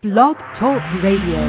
Blog Talk Radio.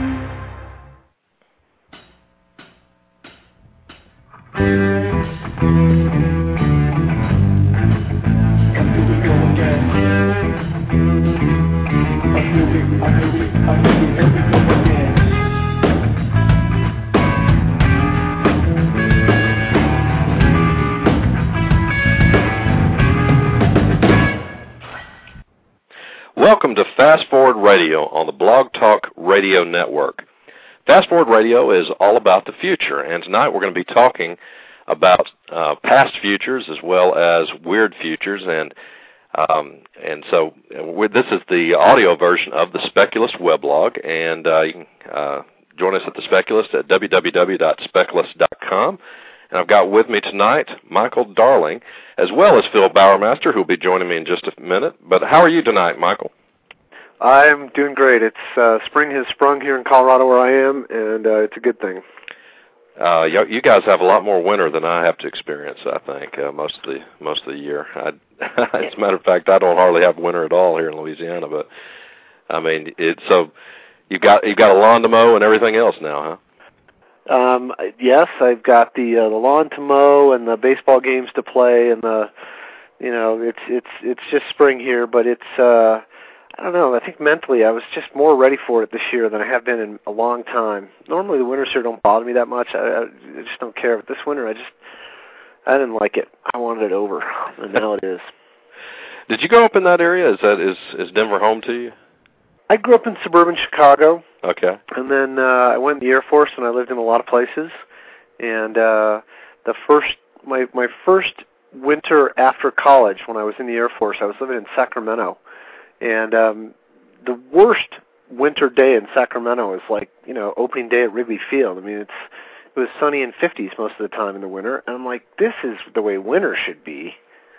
Welcome to Fast Forward Radio on the Blog Talk Radio Network. Fast Forward Radio is all about the future, and tonight we're going to be talking about past futures as well as weird futures, and so this is the audio version of the Speculist weblog, and you can join us at the Speculist at www.speculist.com. And I've got with me tonight Michael Darling, as well as Phil Bowermaster, who will be joining me in just a minute. But how are you tonight, Michael? I'm doing great. It's spring has sprung here in Colorado where I am, and it's a good thing. You guys have a lot more winter than I have to experience, I think, most of the year. As a matter of fact, I don't hardly have winter at all here in Louisiana. But I mean, so you've got a lawn to mow and everything else now, huh? Yes, I've got the lawn to mow and the baseball games to play, and it's just spring here, but it's I don't know. I think mentally I was just more ready for it this year than I have been in a long time. Normally the winters here don't bother me that much. I just don't care. But this winter I didn't like it. I wanted it over, and now it is. Did you grow up in that area? Is Denver home to you? I grew up in suburban Chicago. Okay. And then I went in the Air Force, and I lived in a lot of places. And my first winter after college, when I was in the Air Force, I was living in Sacramento. And the worst winter day in Sacramento is like, opening day at Wrigley Field. I mean, it was sunny in 50s most of the time in the winter. And I'm like, this is the way winter should be.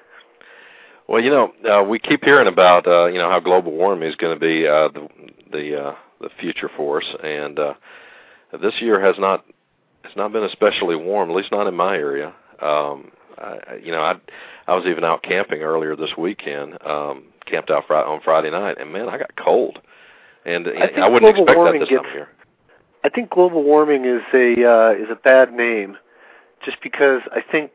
Well, we keep hearing about, how global warming is going to be the future for us, and this year has not been especially warm, at least not in my area. I was even out camping earlier this weekend, camped out on Friday night, and man, I got cold, and I wouldn't expect that this time of year. I think global warming is a bad name. Just because I think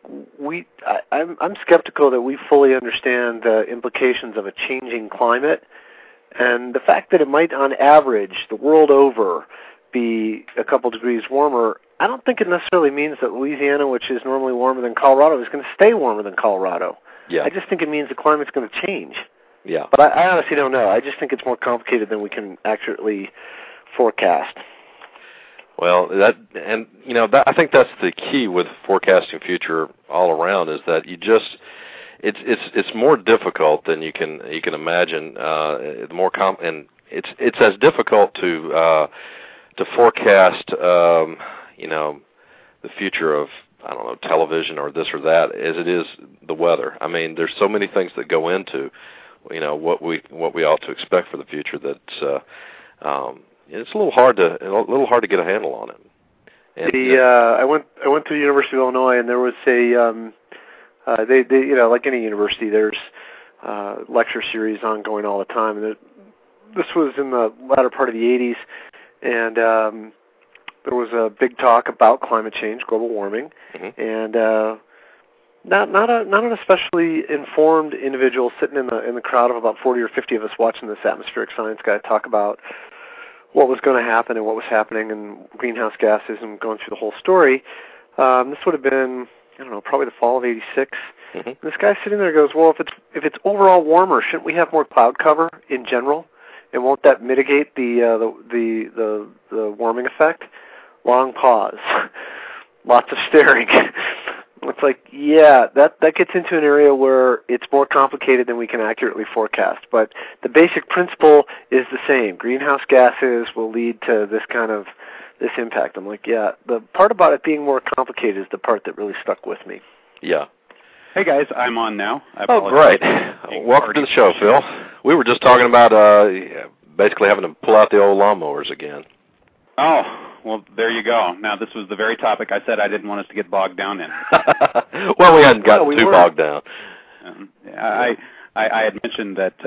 I'm skeptical that we fully understand the implications of a changing climate, and the fact that it might, on average, the world over, be a couple degrees warmer. I don't think it necessarily means that Louisiana, which is normally warmer than Colorado, is going to stay warmer than Colorado. Yeah. I just think it means the climate's going to change. Yeah. But I honestly don't know. I just think it's more complicated than we can accurately forecast. Well, I think that's the key with forecasting future all around, is that it's more difficult than you can imagine. And it's as difficult to forecast the future of, I don't know, television or this or that as it is the weather. I mean, there's so many things that go into what we ought to expect for the future that's it's a little hard to get a handle on it. And, I went to the University of Illinois, and there was they like any university, there's lecture series ongoing all the time. And this was in the latter part of the 80s, and there was a big talk about climate change, global warming, and not an especially informed individual sitting in the crowd of about 40 or 50 of us watching this atmospheric science guy talk about what was going to happen and what was happening and greenhouse gases and going through the whole story. This would have been, I don't know, probably the fall of '86. Mm-hmm. This guy sitting there goes, well, if it's overall warmer, shouldn't we have more cloud cover in general? And won't that mitigate the warming effect? Long pause. Lots of staring. It's like, yeah, that gets into an area where it's more complicated than we can accurately forecast. But the basic principle is the same. Greenhouse gases will lead to this impact. I'm like, yeah, the part about it being more complicated is the part that really stuck with me. Yeah. Hey, guys, I'm on now. Oh, great. Welcome to the show, Phil. We were just talking about basically having to pull out the old lawnmowers again. Oh, well, there you go. Now, this was the very topic I said I didn't want us to get bogged down in. Well, we hadn't gotten too bogged down. I had mentioned that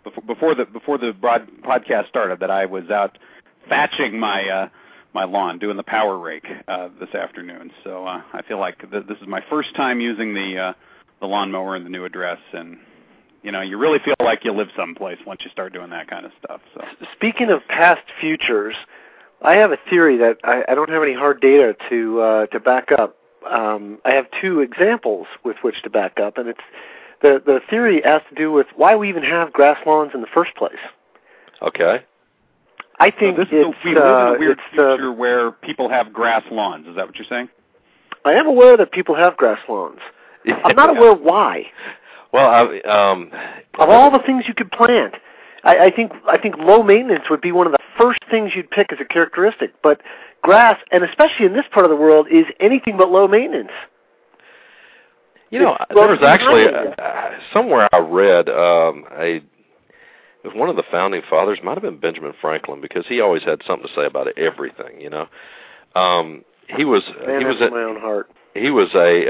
before the podcast started that I was out thatching my lawn, doing the power rake this afternoon. So I feel like this is my first time using the lawnmower in the new address, and you really feel like you live someplace once you start doing that kind of stuff. So speaking of past futures, I have a theory that I don't have any hard data to back up. I have two examples with which to back up, and it's the theory has to do with why we even have grass lawns in the first place. Okay. I think we live in a weird future where people have grass lawns. Is that what you're saying? I am aware that people have grass lawns. I'm not aware why. Well, of all the things you could plant, I think low maintenance would be one of the first things you'd pick as a characteristic. But grass, and especially in this part of the world, is anything but low maintenance. There was actually somewhere I read it was one of the founding fathers, might have been Benjamin Franklin, because he always had something to say about everything. He was my own heart. He was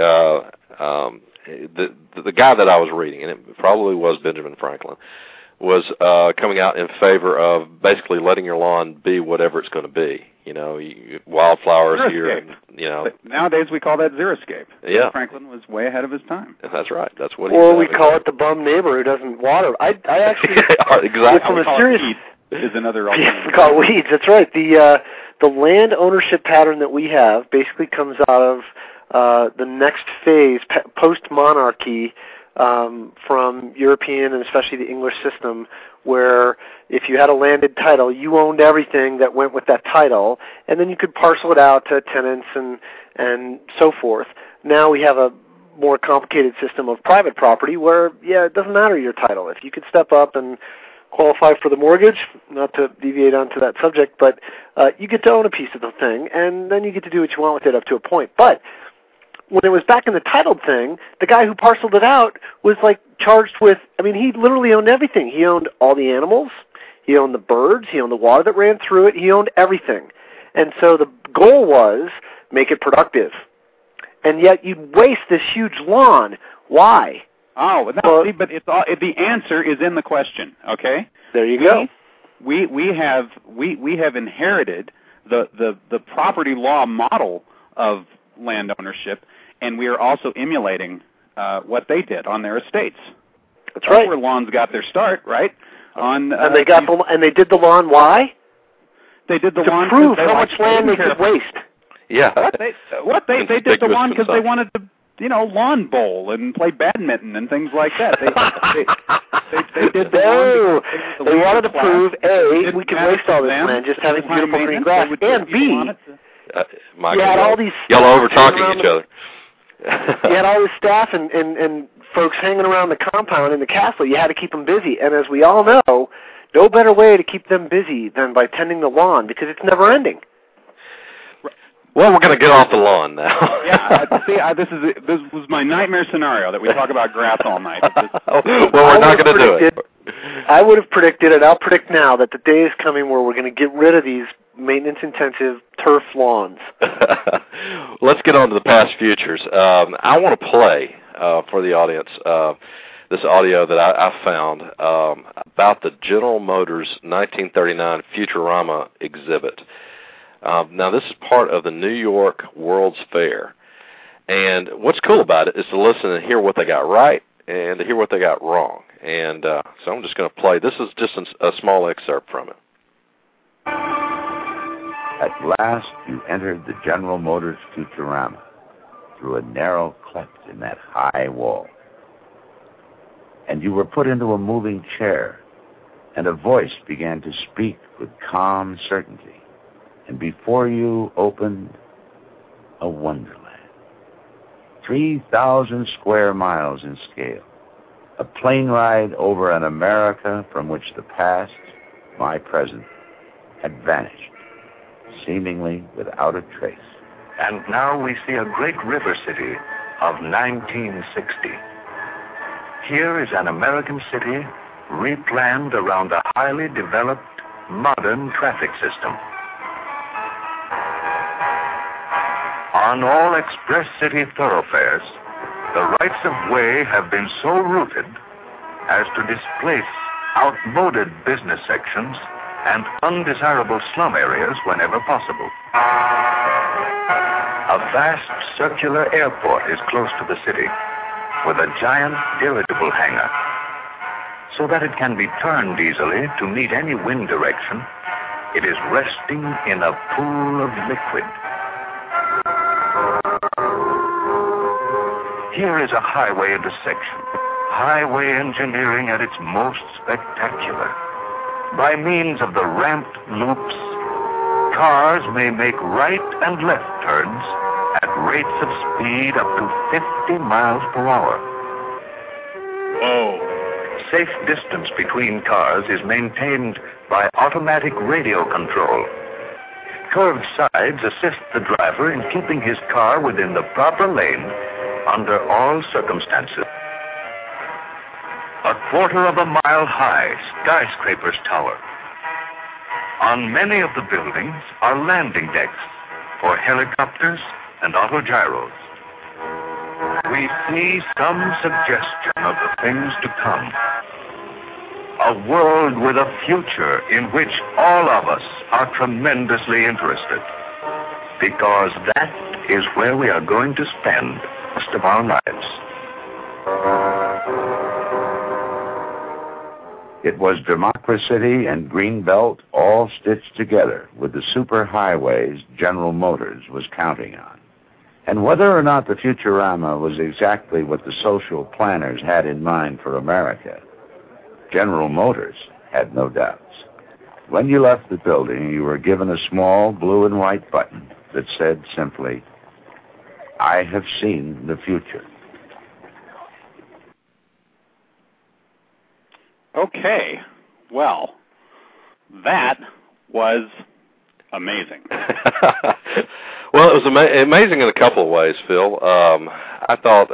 the guy that I was reading, and it probably was Benjamin Franklin, was coming out in favor of basically letting your lawn be whatever it's going to be. Wildflowers Xeriscape. here. Nowadays we call that xeriscape. Yeah. Franklin was way ahead of his time. That's right. That's what. Or we call it the bum neighbor who doesn't water. I actually exactly. We call it weeds is another alternative. We call it weeds. That's right. The land ownership pattern that we have basically comes out of the next phase, post-monarchy, from European and especially the English system, where if you had a landed title, you owned everything that went with that title, and then you could parcel it out to tenants and so forth. Now we have a more complicated system of private property where, it doesn't matter your title. If you could step up and qualify for the mortgage, not to deviate onto that subject, but you get to own a piece of the thing, and then you get to do what you want with it up to a point. But when it was back in the titled thing, the guy who parceled it out was charged with, he literally owned everything. He owned all the animals, he owned the birds, he owned the water that ran through it, he owned everything. And so the goal was, make it productive. And yet you'd waste this huge lawn. Why? Oh, but the answer is in the question, okay? There you go. We have inherited the property law model of land ownership, and we are also emulating what they did on their estates. That's right. Where lawns got their start, right? And they did the lawn. Why? They did the lawn to prove how much land they could waste. Yeah. They did the lawn because they wanted to, lawn bowl and play badminton and things like that. They did the lawn. They wanted to prove we could waste all this land just having beautiful green grass, and B. You had all these yellow over talking each other. You had all this staff and folks hanging around the compound in the castle. You had to keep them busy, and as we all know, no better way to keep them busy than by tending the lawn, because it's never ending. Well, we're going to get off the lawn now. This was my nightmare scenario that we talk about grass all night. Well, we're not going to do it. I would have predicted, and I'll predict now, that the day is coming where we're going to get rid of these maintenance-intensive turf lawns. Let's get on to the past futures. I want to play for the audience this audio that I found about the General Motors 1939 Futurama exhibit. Now, this is part of the New York World's Fair. And what's cool about it is to listen and hear what they got right and to hear what they got wrong. And so I'm just going to play. This is just a small excerpt from it. At last, you entered the General Motors Futurama through a narrow cleft in that high wall. And you were put into a moving chair, and a voice began to speak with calm certainty. And before you opened a wonderland. 3,000 square miles in scale. A plane ride over an America from which the past, my present, had vanished, seemingly without a trace. And now we see a great river city of 1960. Here is an American city replanned around a highly developed, modern traffic system. On all express city thoroughfares, the rights of way have been so rooted as to displace outmoded business sections, and undesirable slum areas whenever possible. A vast circular airport is close to the city, with a giant dirigible hangar. So that it can be turned easily to meet any wind direction, it is resting in a pool of liquid. Here is a highway intersection, highway engineering at its most spectacular. By means of the ramped loops, cars may make right and left turns at rates of speed up to 50 miles per hour. Whoa. Safe distance between cars is maintained by automatic radio control. Curved sides assist the driver in keeping his car within the proper lane under all circumstances. A quarter of a mile high skyscraper's tower. On many of the buildings are landing decks for helicopters and autogyros. We see some suggestion of the things to come. A world with a future in which all of us are tremendously interested. Because that is where we are going to spend most of our lives. It was democracy and Greenbelt all stitched together with the superhighways General Motors was counting on. And whether or not the Futurama was exactly what the social planners had in mind for America, General Motors had no doubts. When you left the building, you were given a small blue and white button that said simply, "I have seen the future." Okay. Well, that was amazing. Well, it was amazing in a couple of ways, Phil. I thought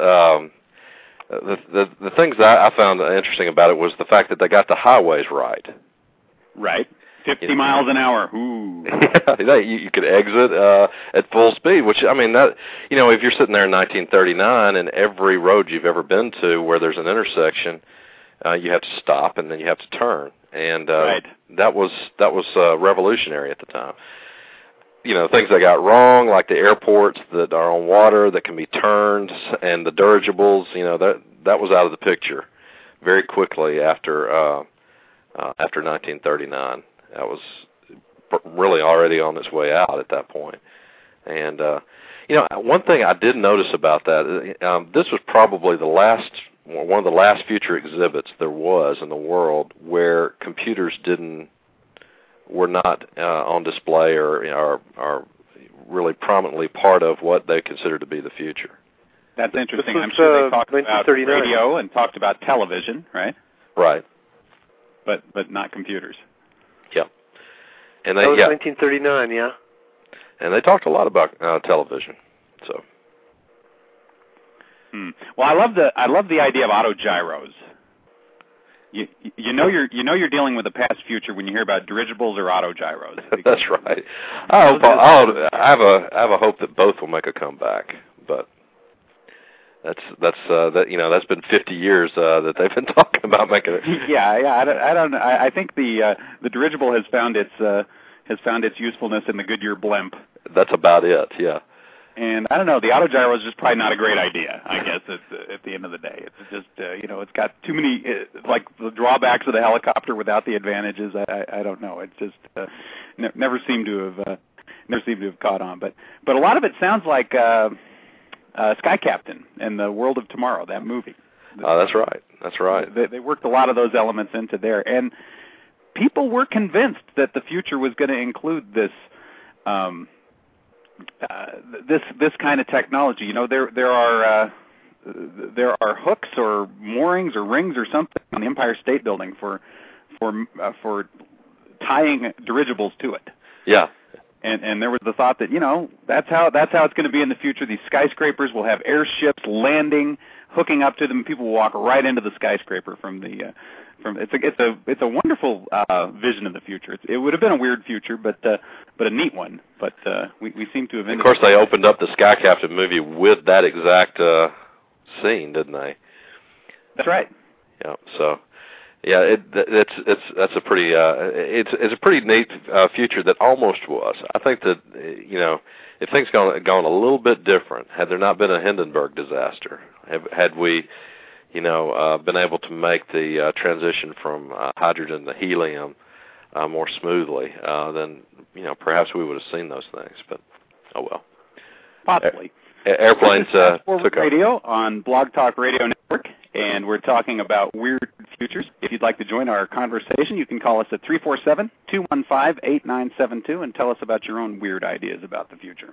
the things that I found interesting about it was the fact that they got the highways right. Right. 50 miles an hour. Ooh. Yeah, you could exit at full speed, which, I mean, that, you know, if you're sitting there in 1939 and every road you've ever been to where there's an intersection, you have to stop and then you have to turn. And right. that was revolutionary at the time. You know, things they got wrong, like the airports that are on water that can be turned, and the dirigibles, you know, that was out of the picture very quickly after 1939. That was really already on its way out at that point. And, you know, one thing I did notice about that, this was probably one of the last future exhibits there was in the world where computers were not on display or really prominently part of what they considered to be the future. That's interesting. I'm sure they talked about radio and talked about television, right? Right. But not computers. Yeah. And that was 1939, yeah. And they talked a lot about television. So. Well, I love the idea of autogyros. You know you're dealing with the past future when you hear about dirigibles or autogyros. That's right. I have a hope that both will make a comeback, but that's been 50 years that they've been talking about making it. Yeah. I don't know. I think the dirigible has found its usefulness in the Goodyear blimp. That's about it. Yeah. And I don't know, the autogyro is just probably not a great idea, I guess, at the end of the day. It's just, it's got too many, like the drawbacks of the helicopter without the advantages. I don't know. It just never seemed to have caught on. But a lot of it sounds like Sky Captain and the World of Tomorrow, that movie. That's right. That's right. They worked a lot of those elements into there. And people were convinced that the future was going to include this this kind of technology. You know, there are hooks or moorings or rings or something on the Empire State Building for tying dirigibles to it. Yeah. And there was the thought that, that's how it's going to be in the future. These skyscrapers will have airships landing, hooking up to them. People will walk right into the skyscraper from it's a wonderful vision of the future. It would have been a weird future, but a neat one. But we seem to have. Of course, they opened up the Sky Captain movie with that exact scene, didn't they? That's right. Yeah. So, Yeah, that's a pretty it's a pretty neat future that almost was. I think that if things gone a little bit different, had there not been a Hindenburg disaster, had we been able to make the transition from hydrogen to helium more smoothly, then perhaps we would have seen those things. But oh well. Possibly. Airplanes took radio on Blog Talk Radio Network, and we're talking about weird futures. If you'd like to join our conversation, you can call us at 347-215-8972 and tell us about your own weird ideas about the future.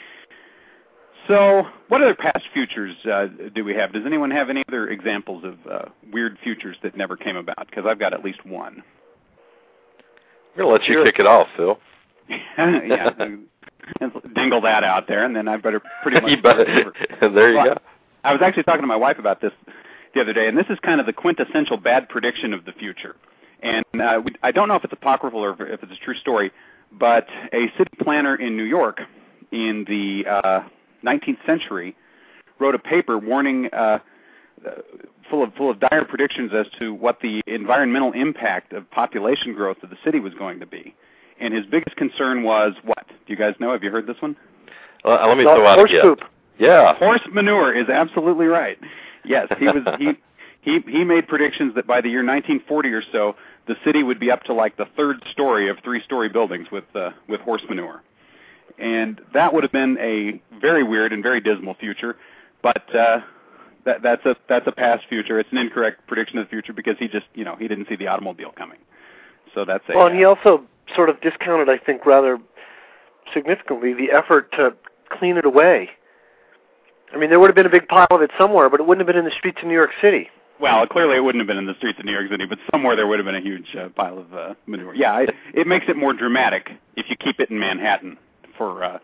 So what other past futures do we have? Does anyone have any other examples of weird futures that never came about? Because I've got at least one. I'm going to let you kick it off, Phil. Yeah, dingle that out there, and then I better pretty much... There you go. I was actually talking to my wife about this the other day, and this is kind of the quintessential bad prediction of the future. And I don't know if it's apocryphal or if it's a true story, but a city planner in New York in the 19th century wrote a paper warning, full of dire predictions as to what the environmental impact of population growth of the city was going to be. And his biggest concern was what? Do you guys know? Have you heard this one? Let me throw out horse poop. Yeah. Horse manure is absolutely right. Yes, he made predictions that by the year 1940 or so, the city would be up to like the third story of three-story buildings with horse manure. And that would have been a very weird and very dismal future, but that's a past future. It's an incorrect prediction of the future because he just, he didn't see the automobile coming. So that's a... Well, and he also sort of discounted, I think, rather significantly the effort to clean it away. I mean, there would have been a big pile of it somewhere, but it wouldn't have been in the streets of New York City. Well, clearly it wouldn't have been in the streets of New York City, but somewhere there would have been a huge pile of manure. Yeah, it makes it more dramatic if you keep it in Manhattan for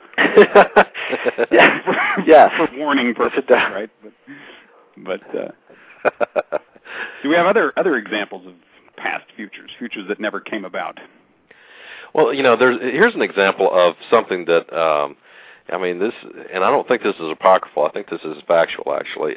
for warning purposes, right? But do we have other examples of past futures that never came about? Well, here's an example of something that, this, and I don't think this is apocryphal. I think this is factual, actually.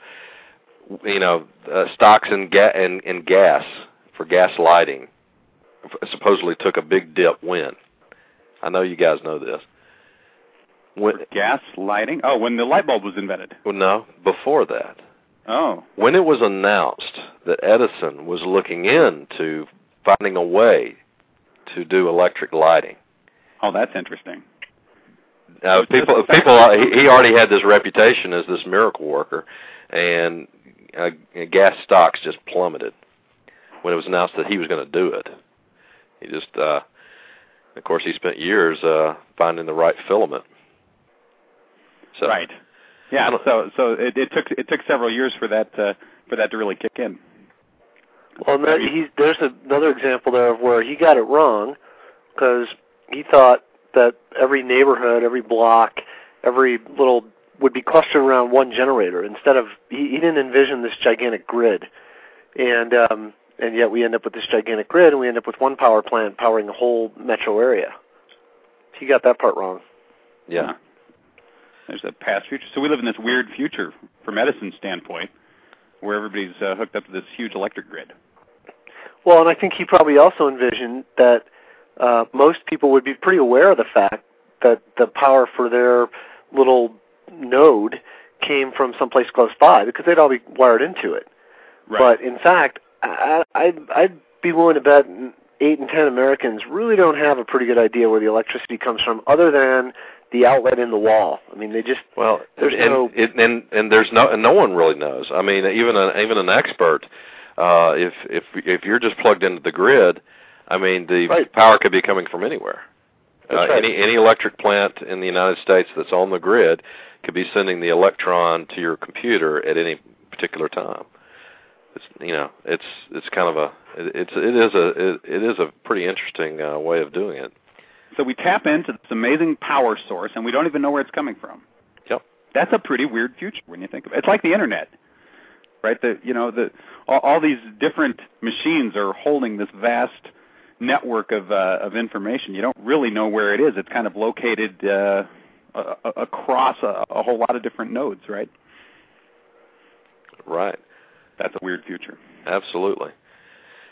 Stocks in gas for gas lighting supposedly took a big dip when? I know you guys know this. For gas lighting? Oh, when the light bulb was invented. Well, no, before that. Oh. When it was announced that Edison was looking into finding a way to do electric lighting. Oh, that's interesting. He already had this reputation as this miracle worker, and gas stocks just plummeted when it was announced that he was going to do it. He just, of course, he spent years finding the right filament. So, right. Yeah. So it took several years for that to really kick in. Well, there's another example there of where he got it wrong because he thought that every neighborhood, every block, every little would be clustered around one generator instead of he didn't envision this gigantic grid, and yet we end up with this gigantic grid and we end up with one power plant powering the whole metro area. He got that part wrong. Yeah. There's a past future. So we live in this weird future from Edison's standpoint where everybody's hooked up to this huge electric grid. Well, and I think he probably also envisioned that most people would be pretty aware of the fact that the power for their little node came from someplace close by because they'd all be wired into it. Right. But in fact, I'd be willing to bet 8 in 10 Americans really don't have a pretty good idea where the electricity comes from other than the outlet in the wall. I mean, they just no one really knows. I mean, even an expert, if you're just plugged into the grid, I mean, the power could be coming from anywhere. Any electric plant in the United States that's on the grid could be sending the electron to your computer at any particular time. It's kind of it is a pretty interesting way of doing it. So we tap into this amazing power source, and we don't even know where it's coming from. Yep. That's a pretty weird future when you think of it. It's like the internet, right? All these different machines are holding this vast network of information. You don't really know where it is. It's kind of located across a whole lot of different nodes, right? Right. That's a weird future. Absolutely.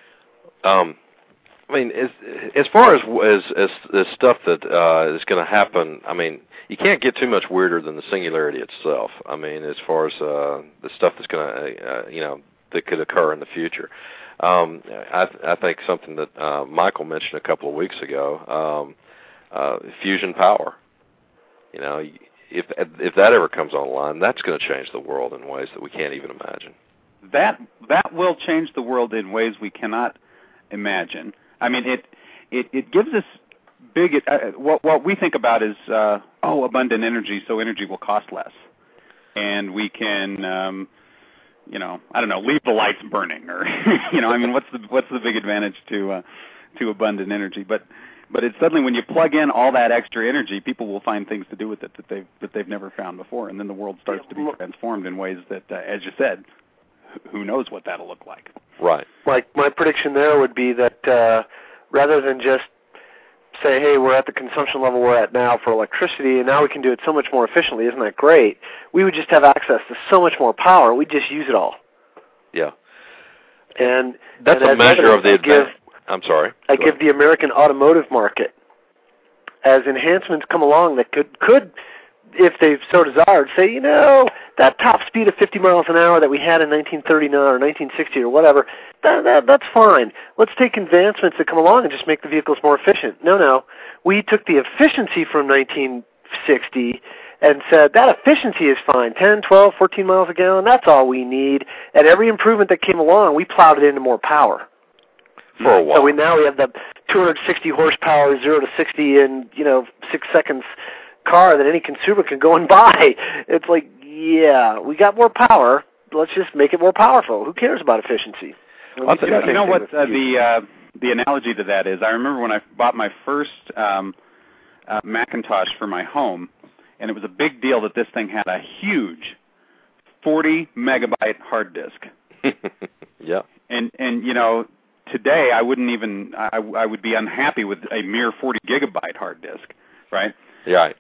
I mean, as far as stuff that is going to happen, I mean, you can't get too much weirder than the singularity itself. I mean, as far as the stuff that's going to, that could occur in the future. I think something that Michael mentioned a couple of weeks ago, fusion power. If that ever comes online, that's going to change the world in ways that we can't even imagine. That will change the world in ways we cannot imagine. I mean, it gives us big. What we think about is abundant energy, so energy will cost less, and we can, I don't know, leave the lights burning, or I mean, what's the big advantage to abundant energy? But it's suddenly when you plug in all that extra energy, people will find things to do with it that they've never found before, and then the world starts to be transformed in ways that, as you said, who knows what that'll look like. Right. Like my prediction there would be that rather than just say, hey, we're at the consumption level we're at now for electricity, and now we can do it so much more efficiently, isn't that great? We would just have access to so much more power, we'd just use it all. Yeah. And that's a measure of the advantage. I'm sorry. I give the American automotive market, as enhancements come along that could, if they so desired, say, that top speed of 50 miles an hour that we had in 1939 or 1960 or whatever, that's fine. Let's take advancements that come along and just make the vehicles more efficient. No. We took the efficiency from 1960 and said that efficiency is fine, 10, 12, 14 miles a gallon, that's all we need. And every improvement that came along, we plowed it into more power. For a while. So now we have the 260 horsepower, 0 to 60 in 6 seconds car that any consumer can go and buy. It's like, yeah, we got more power. Let's just make it more powerful. Who cares about efficiency? You know what the analogy to that is? I remember when I bought my first Macintosh for my home, and it was a big deal that this thing had a huge 40 megabyte hard disk. Yeah. And today I wouldn't even I would be unhappy with a mere 40 gigabyte hard disk, right? Yeah.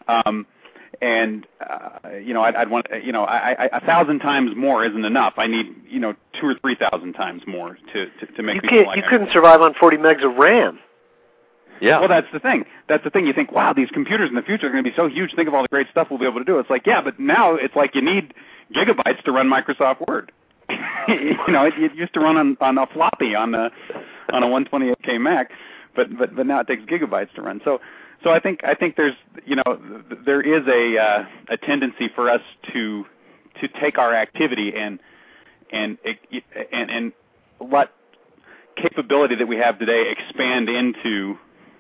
I'd want 1,000 times more isn't enough. I need 2,000 or 3,000 times more to make. You couldn't survive on 40 megs of RAM. Yeah. Well, that's the thing. You think, wow, these computers in the future are going to be so huge. Think of all the great stuff we'll be able to do. It's like, yeah, but now it's like you need gigabytes to run Microsoft Word. It used to run on a floppy on a 128K Mac, but now it takes gigabytes to run. So I think there's there is a tendency for us to take our activity and let capability that we have today expand into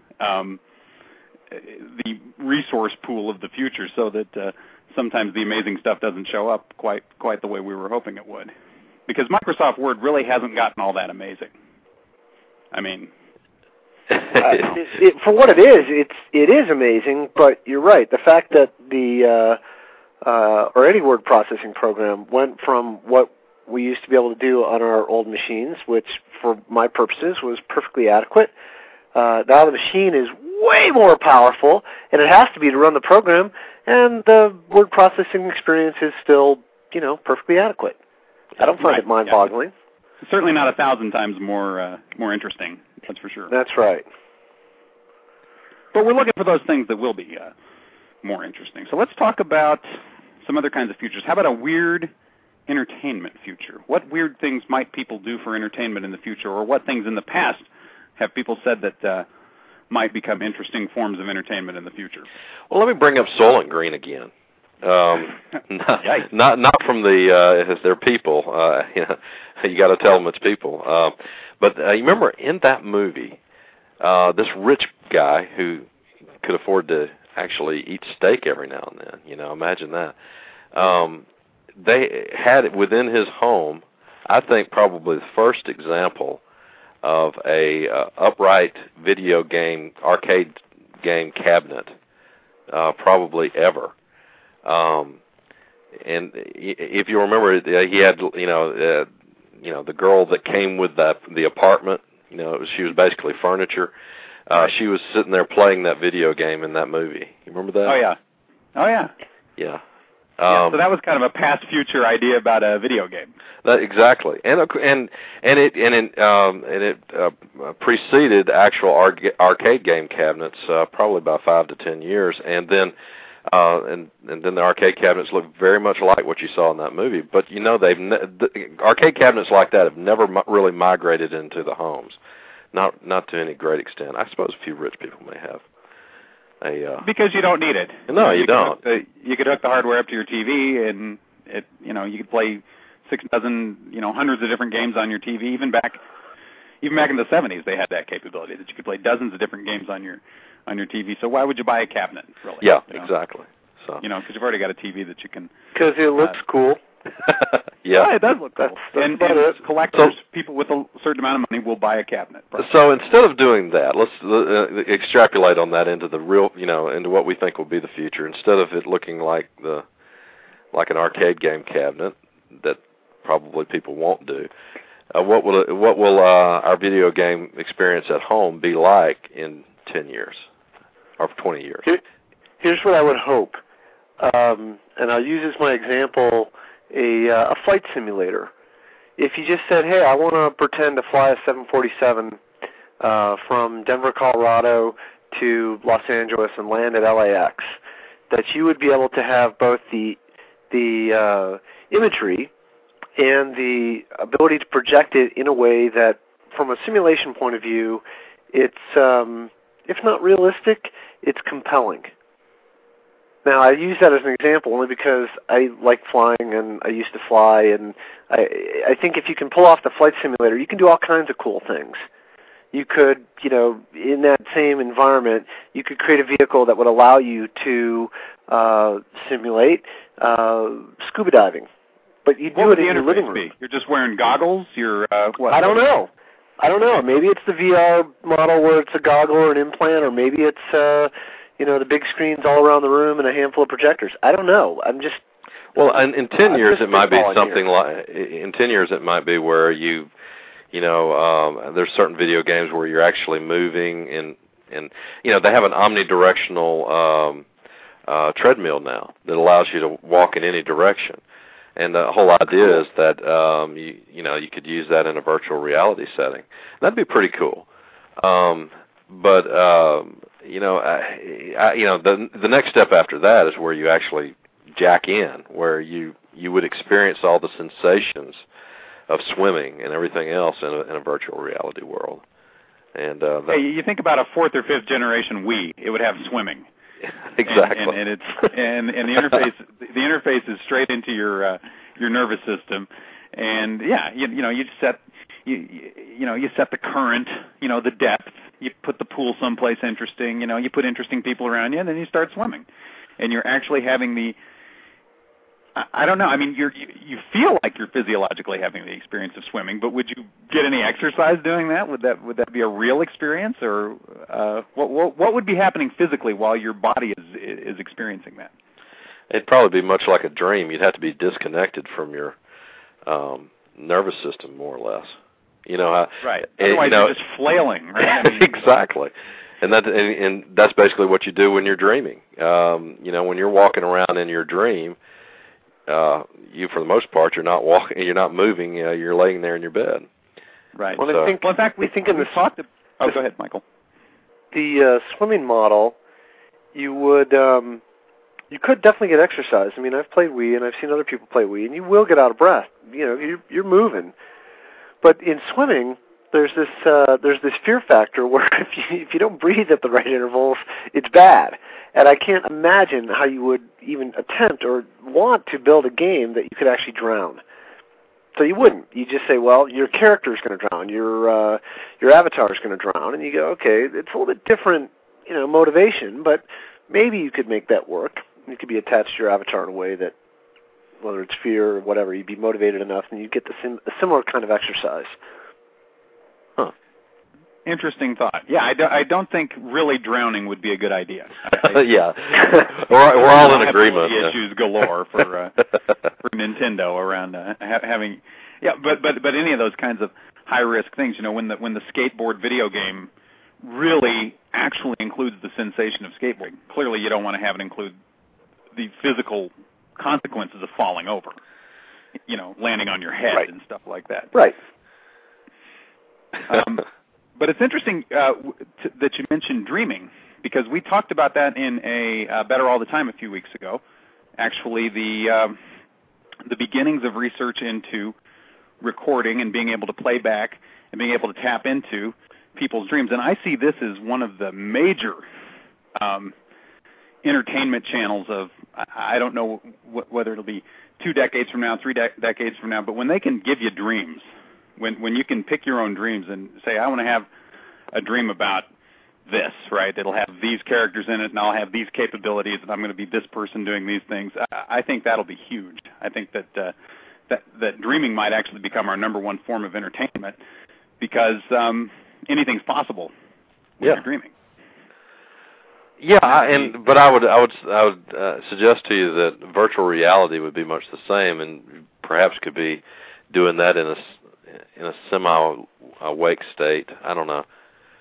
the resource pool of the future, so that sometimes the amazing stuff doesn't show up quite the way we were hoping it would. Because Microsoft Word really hasn't gotten all that amazing. I mean, for what it is amazing. But you're right. The fact that the or any word processing program went from what we used to be able to do on our old machines, which for my purposes was perfectly adequate. Now the machine is way more powerful, and it has to be to run the program, and the word processing experience is still, perfectly adequate. I don't find it mind-boggling. Yeah. Certainly not 1,000 times more interesting, that's for sure. That's right. But we're looking for those things that will be more interesting. So let's talk about some other kinds of futures. How about a weird entertainment future? What weird things might people do for entertainment in the future, or what things in the past have people said that might become interesting forms of entertainment in the future? Well, let me bring up Soylent Green again. Not from their people. You got to tell them it's people. But you remember in that movie, this rich guy who could afford to actually eat steak every now and then. Imagine that. They had within his home, I think, probably the first example of a upright video game, arcade game cabinet, probably ever. And if you remember, he had, the girl that came with the apartment, she was basically furniture. She was sitting there playing that video game in that movie. You remember that? Oh, yeah. Yeah. So that was kind of a past-future idea about a video game. Exactly, and it preceded actual arcade game cabinets probably about 5 to 10 years, and then the arcade cabinets look very much like what you saw in that movie. But arcade cabinets like that have never really migrated into the homes, not to any great extent. I suppose a few rich people may have. Because you don't need it. No, you don't. You could hook the hardware up to your TV, and you could play 6 dozen, hundreds of different games on your TV. Even back in the 70s, they had that capability that you could play dozens of different games on your TV. So why would you buy a cabinet, really? Yeah, exactly. So because you've already got a TV that you can. Because it looks cool. Yeah, it does look cool. And collectors, people with a certain amount of money, will buy a cabinet. Probably. So instead of doing that, let's extrapolate on that into the real, into what we think will be the future. Instead of it looking like an arcade game cabinet that probably people won't do, what will our video game experience at home be like in 10 years or 20 years? Here's what I would hope, and I'll use as my example a flight simulator. If you just said, hey, I want to pretend to fly a 747 from Denver, Colorado to Los Angeles and land at LAX, that you would be able to have both the imagery and the ability to project it in a way that, from a simulation point of view, it's, if not realistic, it's compelling. Now, I use that as an example only because I like flying and I used to fly, and I think if you can pull off the flight simulator, you can do all kinds of cool things. You could, in that same environment, you could create a vehicle that would allow you to simulate scuba diving. But you do it in your living room. You're just wearing goggles? What? I don't know. Maybe it's the VR model where it's a goggle or an implant, or maybe it's the big screens all around the room and a handful of projectors. I don't know. I'm just... Well, in 10 years it might be something like... In 10 years it might be where there's certain video games where you're actually moving and they have an omnidirectional treadmill now that allows you to walk in any direction. And the whole idea is that you could use that in a virtual reality setting. That'd be pretty cool. But the next step after that is where you actually jack in, where you would experience all the sensations of swimming and everything else in a virtual reality world. And you think about a 4th or 5th generation Wii, it would have swimming. Exactly. And the interface is straight into your nervous system, and you set the current, the depth. You put the pool someplace interesting. You put interesting people around you, and then you start swimming, and you're actually having the. I don't know. I mean, you feel like you're physiologically having the experience of swimming, but would you get any exercise doing that? Would that be a real experience, or what would be happening physically while your body is experiencing that? It'd probably be much like a dream. You'd have to be disconnected from your nervous system, more or less. Right. Otherwise, you're just flailing. Right? Exactly. And that's basically what you do when you're dreaming. When you're walking around in your dream. You, for the most part, you're not walking, you're not moving, you're laying there in your bed. Right. Well, in fact, we think in the talk. Go ahead, Michael. The swimming model, you could definitely get exercise. I mean, I've played Wii, and I've seen other people play Wii, and you will get out of breath. You're moving. But in swimming, there's this fear factor where if you don't breathe at the right intervals, it's bad. And I can't imagine how you would even attempt or want to build a game that you could actually drown. So you wouldn't. You just say, well, your character's going to drown, your avatar's going to drown, and you go, okay, it's a little bit different, motivation, but maybe you could make that work. You could be attached to your avatar in a way that, whether it's fear or whatever, you'd be motivated enough, and you'd get a similar kind of exercise. Huh. Interesting thought. Yeah, I don't think really drowning would be a good idea. Yeah, we're all in agreement. Issues galore for Nintendo around having. Yeah, but any of those kinds of high risk things. When the skateboard video game really actually includes the sensation of skateboarding. Clearly, you don't want to have it include the physical consequences of falling over, landing on your head and stuff like that. Right. But it's interesting that you mentioned dreaming, because we talked about that in a Better All the Time a few weeks ago. Actually, the beginnings of research into recording and being able to play back and being able to tap into people's dreams. And I see this as one of the major entertainment channels of, I don't know whether it'll be 2 decades from now, 3 decades from now, but when they can give you dreams, when you can pick your own dreams and say, I want to have a dream about this, right? It'll have these characters in it, and I'll have these capabilities, and I'm going to be this person doing these things. I think that'll be huge. I think that dreaming might actually become our number one form of entertainment, because anything's possible when you're dreaming. Yeah, but I would suggest to you that virtual reality would be much the same, and perhaps could be doing that in a semi-awake state. I don't know.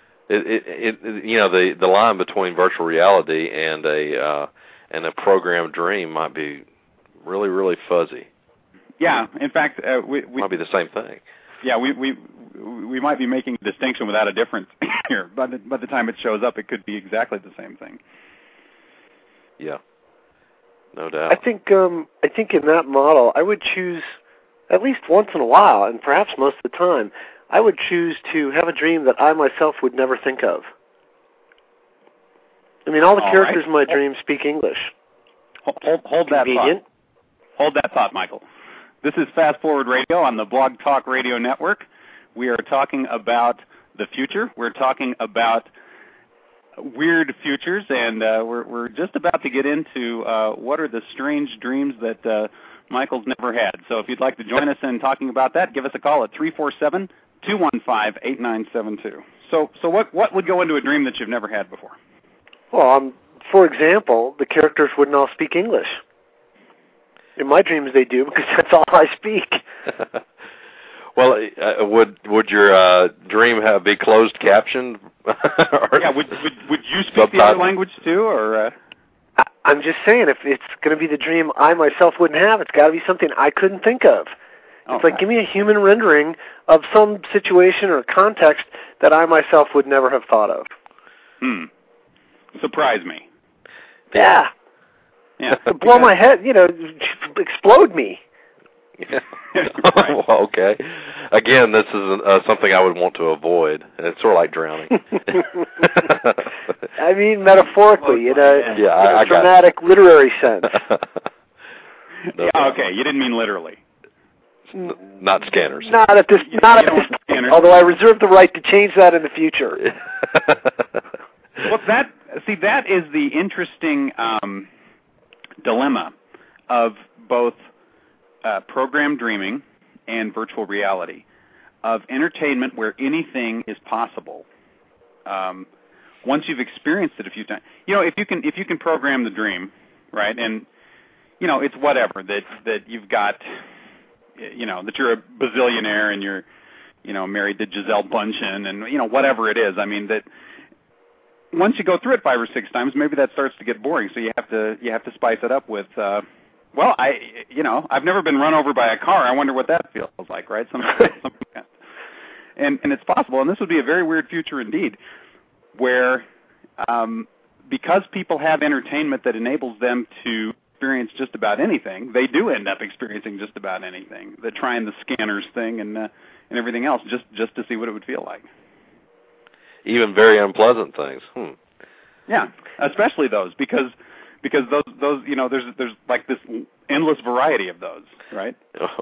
The line between virtual reality and a programmed dream might be really, really fuzzy. Yeah, in fact, we might be the same thing. Yeah, we might be making a distinction without a difference here. By the time it shows up, it could be exactly the same thing. Yeah, no doubt. I think in that model, I would choose, at least once in a while, and perhaps most of the time, I would choose to have a dream that I myself would never think of. I mean, all the characters in my dream speak English. Hold that thought. Hold that thought, Michael. This is Fast Forward Radio on the Blog Talk Radio Network. We are talking about the future. We're talking about weird futures, and we're just about to get into what are the strange dreams that Michael's never had. So if you'd like to join us in talking about that, give us a call at 347-215-8972. So what would go into a dream that you've never had before? Well, for example, the characters wouldn't all speak English. In my dreams, they do, because that's all I speak. Well, would your dream be closed captioned? Yeah, would you speak the other language too, or? I'm just saying, if it's going to be the dream I myself wouldn't have, it's got to be something I couldn't think of. It's like, give me a human rendering of some situation or context that I myself would never have thought of. Surprise me. Yeah. Blow my head, explode me. Well, okay. Again, this is something I would want to avoid. It's sort of like drowning. I mean, metaphorically, in a dramatic, literary sense. Okay. You didn't mean literally. Not scanners. Not at this point, although I reserve the right to change that in the future. Well, that is the interesting dilemma of both programmed dreaming and virtual reality, of entertainment where anything is possible. Once you've experienced it a few times, if you can program the dream, right, and it's whatever that you've got, that you're a bazillionaire and you're, married to Gisele Bundchen and whatever it is. I mean that. Once you go through it 5 or 6 times, maybe that starts to get boring. So you have to spice it up with, I've never been run over by a car. I wonder what that feels like, right? Something like that. And it's possible, and this would be a very weird future indeed, where because people have entertainment that enables them to experience just about anything, they do end up experiencing just about anything. They're trying the scanners thing and everything else just to see what it would feel like. Even very unpleasant things. Yeah, especially those because those there's like this endless variety of those, right?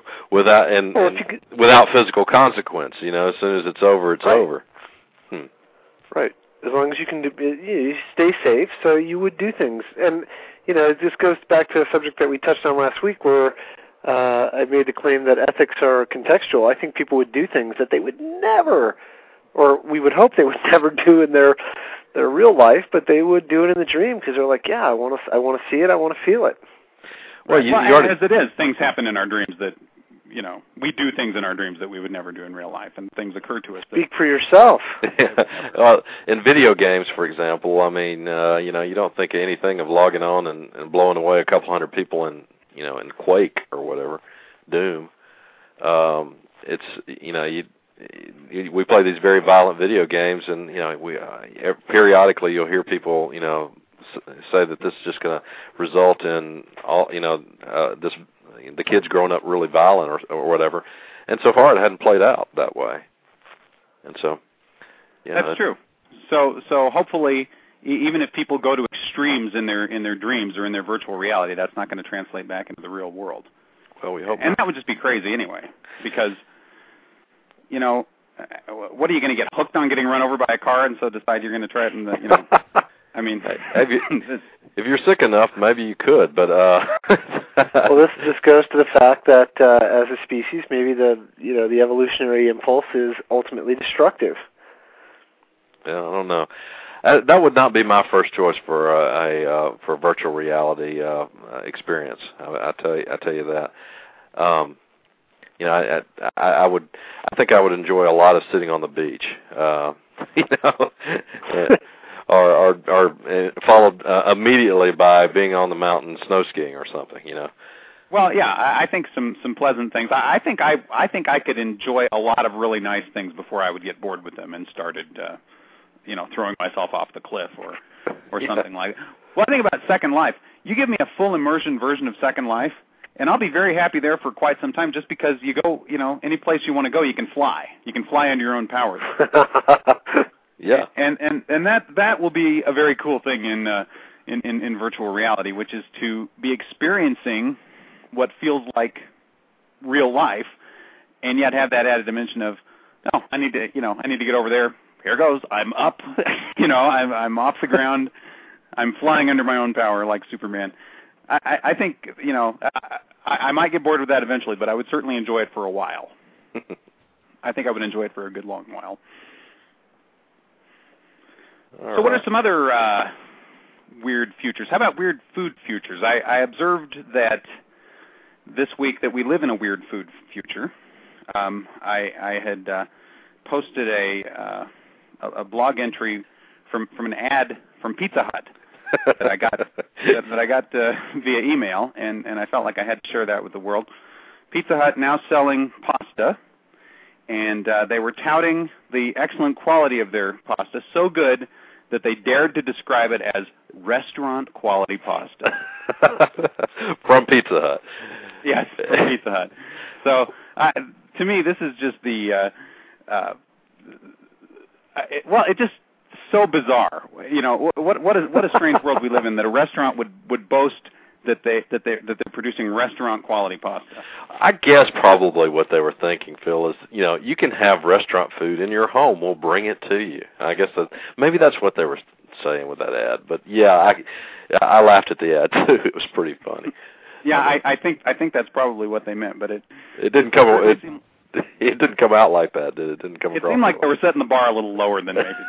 Without physical consequence, as soon as it's over, it's over. Right. As long as you can you stay safe, so you would do things. And this goes back to a subject that we touched on last week, where I made the claim that ethics are contextual. I think people would do things that they would never, or we would hope they would never do in their real life, but they would do it in the dream because they're like, I want to see it, I want to feel it. Well, as it is, things happen in our dreams that, we do things in our dreams that we would never do in real life, and things occur to us. Speak for yourself. Well, in video games, for example, I mean, you don't think anything of logging on and blowing away a couple hundred people in in Quake or whatever, Doom. It's we play these very violent video games, and we periodically you'll hear people say that this is just going to result in all the kids growing up really violent or whatever. And so far, it hadn't played out that way. And so, that's true. So hopefully, even if people go to extremes in their dreams or in their virtual reality, that's not going to translate back into the real world. Well, we hope. And that would just be crazy anyway, because what are you going to get hooked on getting run over by a car and so decide you're going to try it in the I mean, if you're sick enough, maybe you could, but well, this goes to the fact that as a species, maybe the evolutionary impulse is ultimately destructive. Yeah, I don't know. That would not be my first choice for a virtual reality experience. I tell you that. I think I would enjoy a lot of sitting on the beach. Or followed immediately by being on the mountain snow skiing or something, Well, yeah, I think some pleasant things. I think I could enjoy a lot of really nice things before I would get bored with them and started, throwing myself off the cliff or something like that. Well, I think about Second Life. You give me a full immersion version of Second Life, and I'll be very happy there for quite some time. Just because you go, any place you want to go, you can fly. You can fly under your own power. Yeah, and that will be a very cool thing in virtual reality, which is to be experiencing what feels like real life, and yet have that added dimension of, no, I need to get over there. Here goes. I'm up. I'm off the ground. I'm flying under my own power like Superman. I think I might get bored with that eventually, but I would certainly enjoy it for a while. I think I would enjoy it for a good long while. So what are some other weird futures? How about weird food futures? I observed that this week that we live in a weird food future. I had posted a blog entry from an ad from Pizza Hut that I got via email, and I felt like I had to share that with the world. Pizza Hut now selling pasta, and they were touting the excellent quality of their pasta, so good that they dared to describe it as restaurant-quality pasta. From Pizza Hut. Yes, from Pizza Hut. So, to me, this is just the, it's just so bizarre. What a strange world we live in that a restaurant would boast that they're producing restaurant-quality pasta. I guess probably what they were thinking, Phil, is you can have restaurant food in your home. We'll bring it to you. I guess maybe that's what they were saying with that ad. But yeah, I laughed at the ad too. It was pretty funny. Yeah, I think that's probably what they meant, but it didn't come. It didn't come out like that, did it? It didn't come across. It seemed like they were setting the bar a little lower than maybe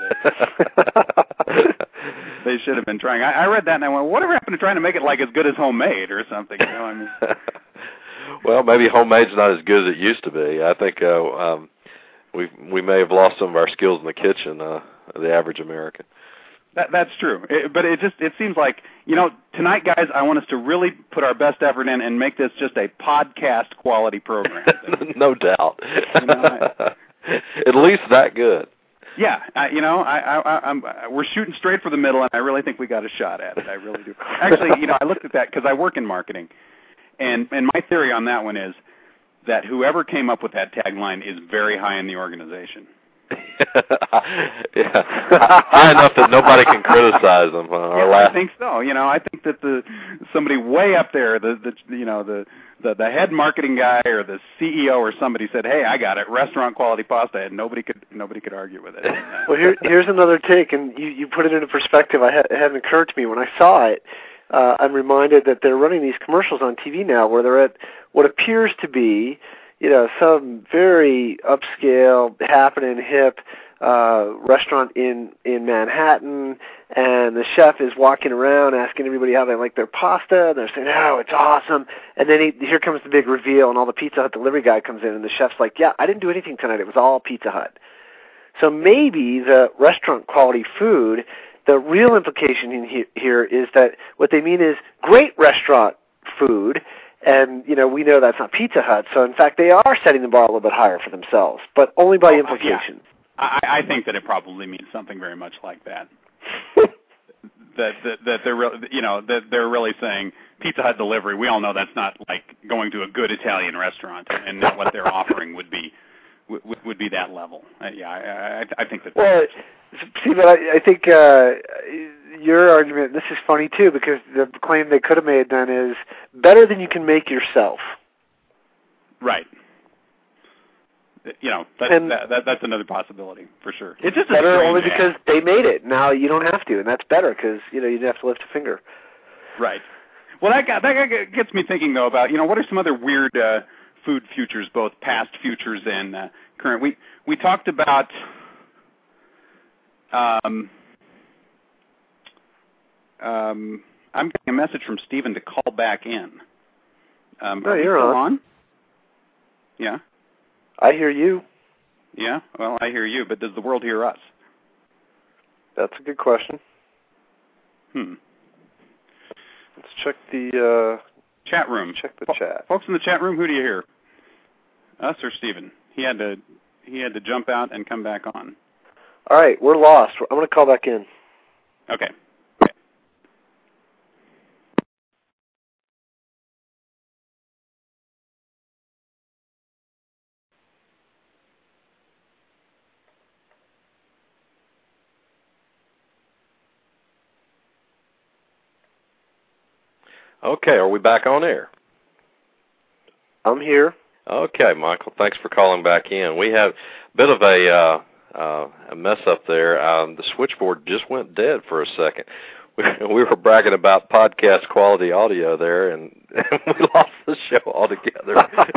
they should have been trying. I read that and I went, whatever happened to trying to make it like as good as homemade or something? Well, maybe homemade's not as good as it used to be. I think we may have lost some of our skills in the kitchen, the average American. That's true. But it seems like, tonight, guys, I want us to really put our best effort in and make this just a podcast quality program. No doubt. At least that good. Yeah. We're shooting straight for the middle, and I really think we got a shot at it. I really do. Actually, I looked at that because I work in marketing, and my theory on that one is that whoever came up with that tagline is very high in the organization. Yeah, high enough that nobody can criticize them or laugh. I think so. I think that somebody way up there, the head marketing guy or the CEO or somebody said, "Hey, I got it, restaurant quality pasta," and nobody could argue with it. Well, here's another take, and you put it into perspective. It hadn't occurred to me when I saw it. I'm reminded that they're running these commercials on TV now where they're at what appears to be some very upscale, happening, hip restaurant in Manhattan, and the chef is walking around asking everybody how they like their pasta, and they're saying, "Oh, it's awesome." And then here comes the big reveal, and all the Pizza Hut delivery guy comes in, and the chef's like, "Yeah, I didn't do anything tonight. It was all Pizza Hut." So maybe the restaurant quality food, the real implication in here is that what they mean is great restaurant food, And, we know that's not Pizza Hut, so in fact they are setting the bar a little bit higher for themselves, but only by implication. Yeah. I think that it probably means something very much like that. that they're really saying Pizza Hut delivery. We all know that's not like going to a good Italian restaurant, and that what they're offering would be that level. I think that. Well, see, but I think your argument. This is funny too, because the claim they could have made then is better than you can make yourself. Right. That's another possibility for sure. It's just better only because they made it. Now you don't have to, and that's better because you didn't have to lift a finger. Right. Well, that gets me thinking though about what are some other weird food futures, both past futures and current. We talked about I'm getting a message from Stephen to call back in. You're on. Yeah. I hear you. Yeah, well, I hear you, but does the world hear us? That's a good question. Let's check the chat room. Check the chat. Folks in the chat room, who do you hear? Us or Stephen? He had to jump out and come back on. All right, we're lost. I'm going to call back in. Okay. Okay, are we back on air? I'm here. Okay, Michael, thanks for calling back in. We have a bit of a mess up there. The switchboard just went dead for a second. We were bragging about podcast quality audio there, and we lost the show altogether.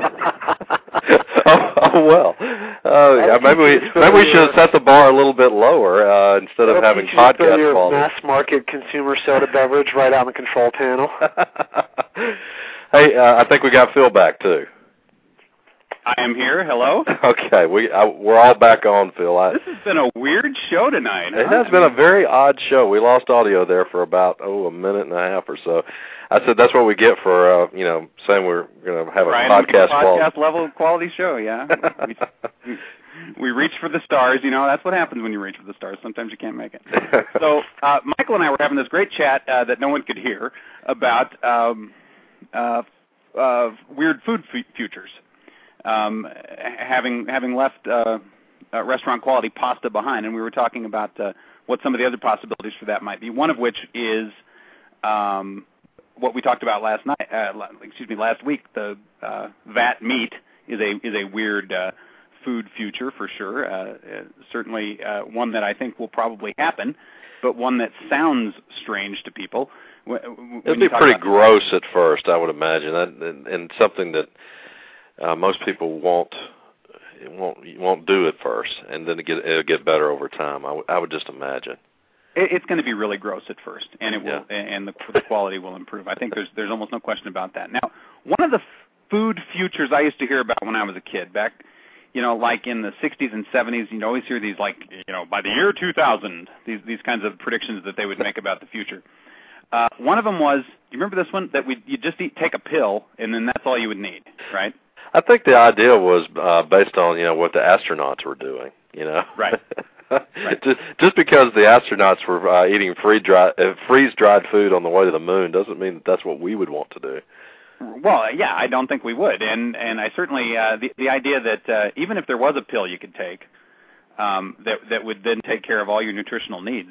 Maybe we should have set the bar a little bit lower instead of having podcast quality. Mass market consumer soda beverage right on the control panel. Hey, I think we got Phil back too. I am here. Hello. Okay, we're all back on, Phil. This has been a weird show tonight. It has been a very odd show. We lost audio there for about a minute and a half or so. I said that's what we get for saying we're going to have a podcast level quality show. Yeah. We reach for the stars. That's what happens when you reach for the stars. Sometimes you can't make it. So Michael and I were having this great chat that no one could hear about weird food futures. Having left restaurant quality pasta behind, and we were talking about what some of the other possibilities for that might be. One of which is what we talked about last week. The vat meat is a weird food future for sure. Certainly one that I think will probably happen, but one that sounds strange to people. It'd be pretty gross at first, I would imagine, and something that most people won't do at first, and then it'll get better over time. I would just imagine. It's going to be really gross at first, and it will, and the quality will improve. I think there's almost no question about that. Now, one of the food futures I used to hear about when I was a kid, back, like in the 60s and 70s, you'd always hear these, like, by the year 2000, these kinds of predictions that they would make about the future. One of them was, do you remember this one? That you just take a pill, and then that's all you would need, right? I think the idea was based on what the astronauts were doing. Right. Right. Just because the astronauts were eating freeze-dried food on the way to the moon doesn't mean that's what we would want to do. Well, yeah, I don't think we would, and I certainly the idea that even if there was a pill you could take that would then take care of all your nutritional needs,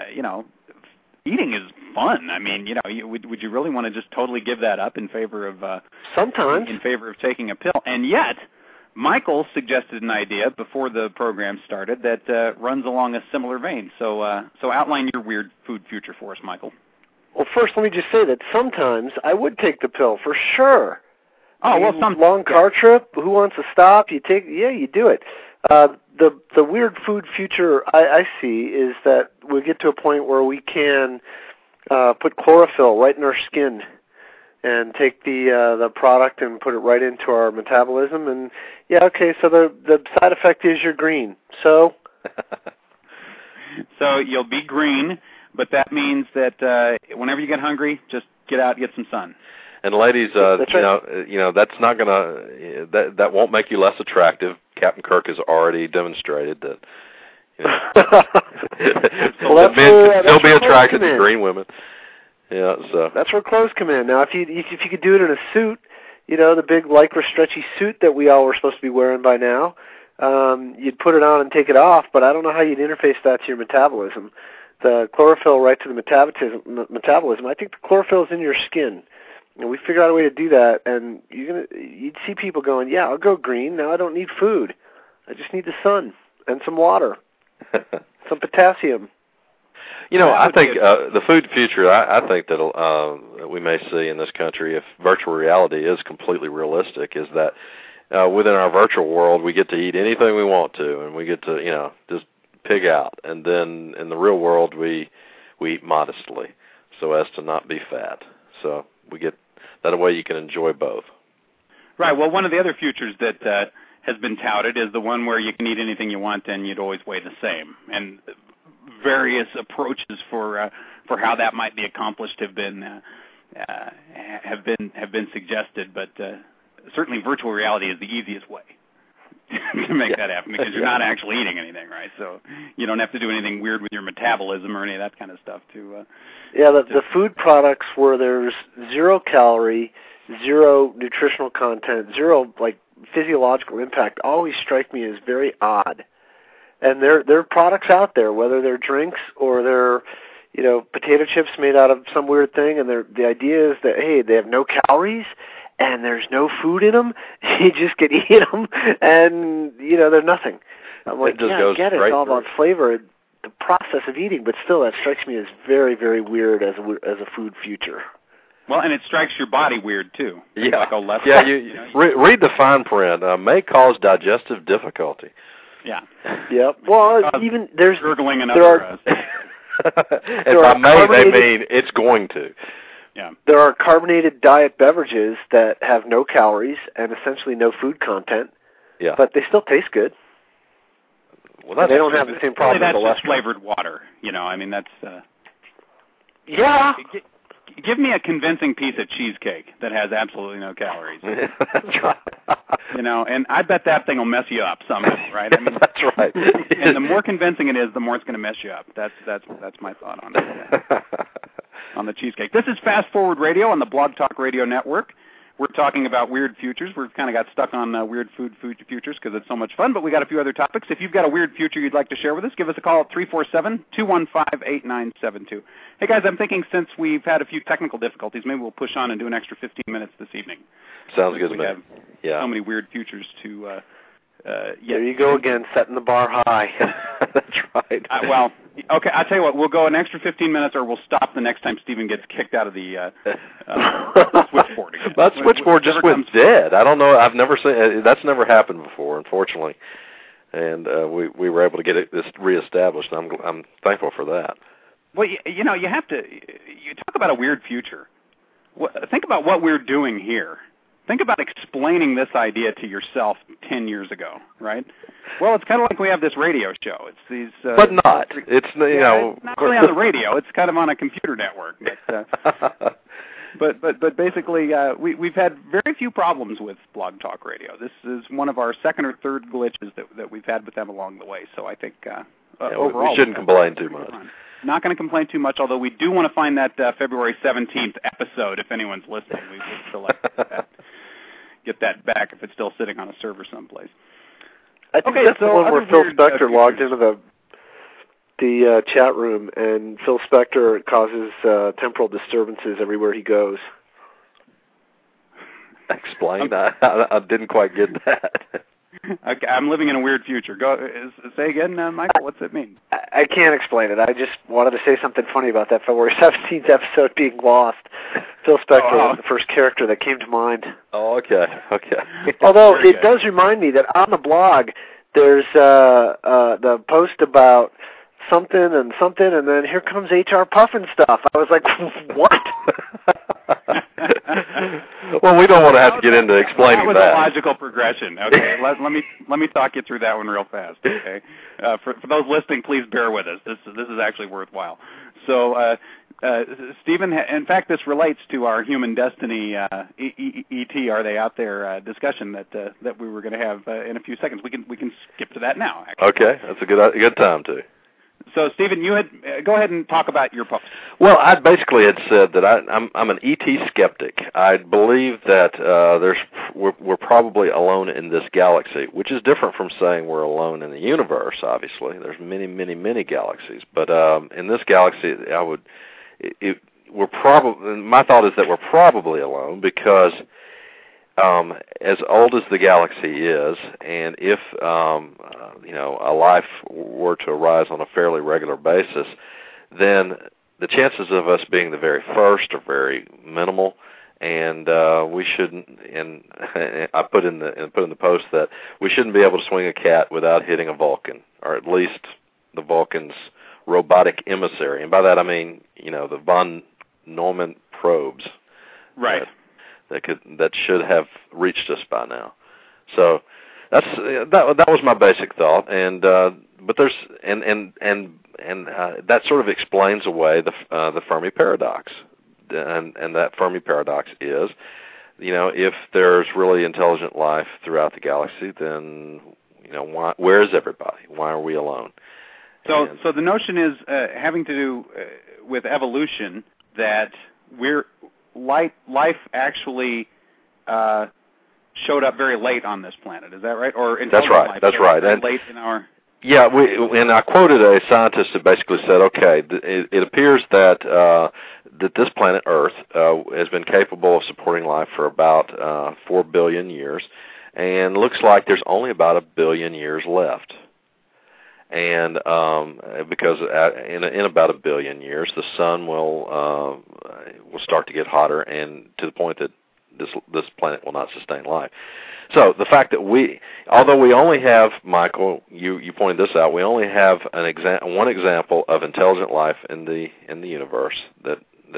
eating is fun. I mean, would you really want to just totally give that up in favor of sometimes in favor of taking a pill? And yet, Michael suggested an idea before the program started that runs along a similar vein. So outline your weird food future for us, Michael. Well, first, let me just say that sometimes I would take the pill for sure. Oh, well, some long car trip. Who wants to stop? You do it. The weird food future I see is that we get to a point where we can put chlorophyll right in our skin and take the product and put it right into our metabolism. And so the side effect is you're green. So you'll be green, but that means that whenever you get hungry, just get out and get some sun. And ladies, that's right. that's not gonna that won't make you less attractive. Captain Kirk has already demonstrated that. Well, men can still be attracted to green women. Yeah, so that's where clothes come in. Now, if you could do it in a suit, the big lycra stretchy suit that we all were supposed to be wearing by now, you'd put it on and take it off. But I don't know how you'd interface that to your metabolism. The chlorophyll right to the metabolism. I think the chlorophyll is in your skin. And we figured out a way to do that, and you'd see people going, yeah, I'll go green. Now I don't need food. I just need the sun and some water, some potassium. I think the food future, I think that we may see in this country, if virtual reality is completely realistic, is that within our virtual world, we get to eat anything we want to, and we get to, just pig out. And then in the real world, we eat modestly so as to not be fat. So we get that way you can enjoy both. Right. Well, one of the other futures that has been touted is the one where you can eat anything you want and you'd always weigh the same. And various approaches for how that might be accomplished have been suggested, but certainly virtual reality is the easiest way to make that happen, because you're not actually eating anything, right? So you don't have to do anything weird with your metabolism or any of that kind of stuff to the food products where there's 0 calorie, 0 nutritional content, 0 physiological impact always strike me as very odd. And there are products out there, whether they're drinks or they're potato chips made out of some weird thing, and the idea is that, hey, they have no calories and there's no food in them. You just can eat them, and they're nothing. I'm like, I get it. It's all about flavor, the process of eating, but still, that strikes me as very, very weird as a food future. Well, and it strikes your body weird too. Yeah, you read the fine print. May cause digestive difficulty. Yeah. Yep. Well, even there's gurgling and other. And by may, they mean it's going to. Yeah. There are carbonated diet beverages that have no calories and essentially no food content. Yeah. But they still taste good. Well, they don't have the same problem. That's just flavored water. That's. Yeah. Give me a convincing piece of cheesecake that has absolutely no calories. That's right. And I bet that thing will mess you up somehow, right? That's right. And the more convincing it is, the more it's going to mess you up. That's my thought on it. On the cheesecake. This is Fast Forward Radio on the Blog Talk Radio Network. We're talking about weird futures. We've kind of got stuck on weird food futures because it's so much fun, but we got a few other topics. If you've got a weird future you'd like to share with us, give us a call at 347-215-8972. Hey, guys, I'm thinking since we've had a few technical difficulties, maybe we'll push on and do an extra 15 minutes this evening. Sounds good to me. So many weird futures to there you go again, setting the bar high. That's right. Well, okay, I'll tell you what, we'll go an extra 15 minutes or we'll stop the next time Stephen gets kicked out of the switchboard again. That switchboard just went dead. I don't know. I've never seen that's never happened before, unfortunately. And we were able to get this reestablished, and I'm thankful for that. Well, you have to you talk about a weird future. Think about what we're doing here. Think about explaining this idea to yourself 10 years ago, right? Well, it's kind of like we have this radio show. It's these, but not. It's not really on the radio. It's kind of on a computer network. But basically, we've had very few problems with Blog Talk Radio. This is one of our second or third glitches that we've had with them along the way. So I think overall, we shouldn't complain too much. Not going to complain too much, although we do want to find that February 17th episode. If anyone's listening, we would still like to get that back if it's still sitting on a server someplace. I think that's the one where Phil Spector logged into the chat room, and Phil Spector causes temporal disturbances everywhere he goes. Explain. I didn't quite get that. Okay, I'm living in a weird future. Say again, Michael, what's it mean? I can't explain it. I just wanted to say something funny about that February 17th episode being lost. Phil Spector was the first character that came to mind. Oh, okay. Although it does remind me that on the blog, there's the post about something, and then here comes HR Puffin stuff. I was like, what? Well, we don't want to have to get into explaining that. That was a logical progression. Okay, let me talk you through that one real fast. Okay, for those listening, please bear with us. This is actually worthwhile. So Stephen, in fact, this relates to our Human Destiny ET Are They Out There discussion that we were going to have in a few seconds. We can skip to that now, actually. Okay, that's a good time to. So, Stephen, go ahead and talk about your post. Well, I basically had said that I'm an ET skeptic. I believe that we're probably alone in this galaxy, which is different from saying we're alone in the universe. Obviously, there's many, many, many galaxies, but in this galaxy, my thought is that we're probably alone because as old as the galaxy is, and if a life were to arise on a fairly regular basis, then the chances of us being the very first are very minimal, and we shouldn't. And I put in the post that we shouldn't be able to swing a cat without hitting a Vulcan, or at least the Vulcan's robotic emissary, and by that I mean the von Neumann probes, right? That should have reached us by now. So that was my basic thought, and but there's and that sort of explains away the Fermi paradox, and that Fermi paradox is, if there's really intelligent life throughout the galaxy, then where is everybody? Why are we alone? So the notion is having to do with evolution, that life actually showed up very late on this planet. Is that right? Or that's right. That's right. And late in our. Yeah, and I quoted a scientist that basically said, okay, it appears that this planet Earth has been capable of supporting life for about 4 billion years, and looks like there's only about 1 billion years left. And because in about 1 billion years, the sun will start to get hotter, and to the point that this planet will not sustain life. So the fact that although we only have, Michael, you pointed this out, we only have one example of intelligent life in the universe that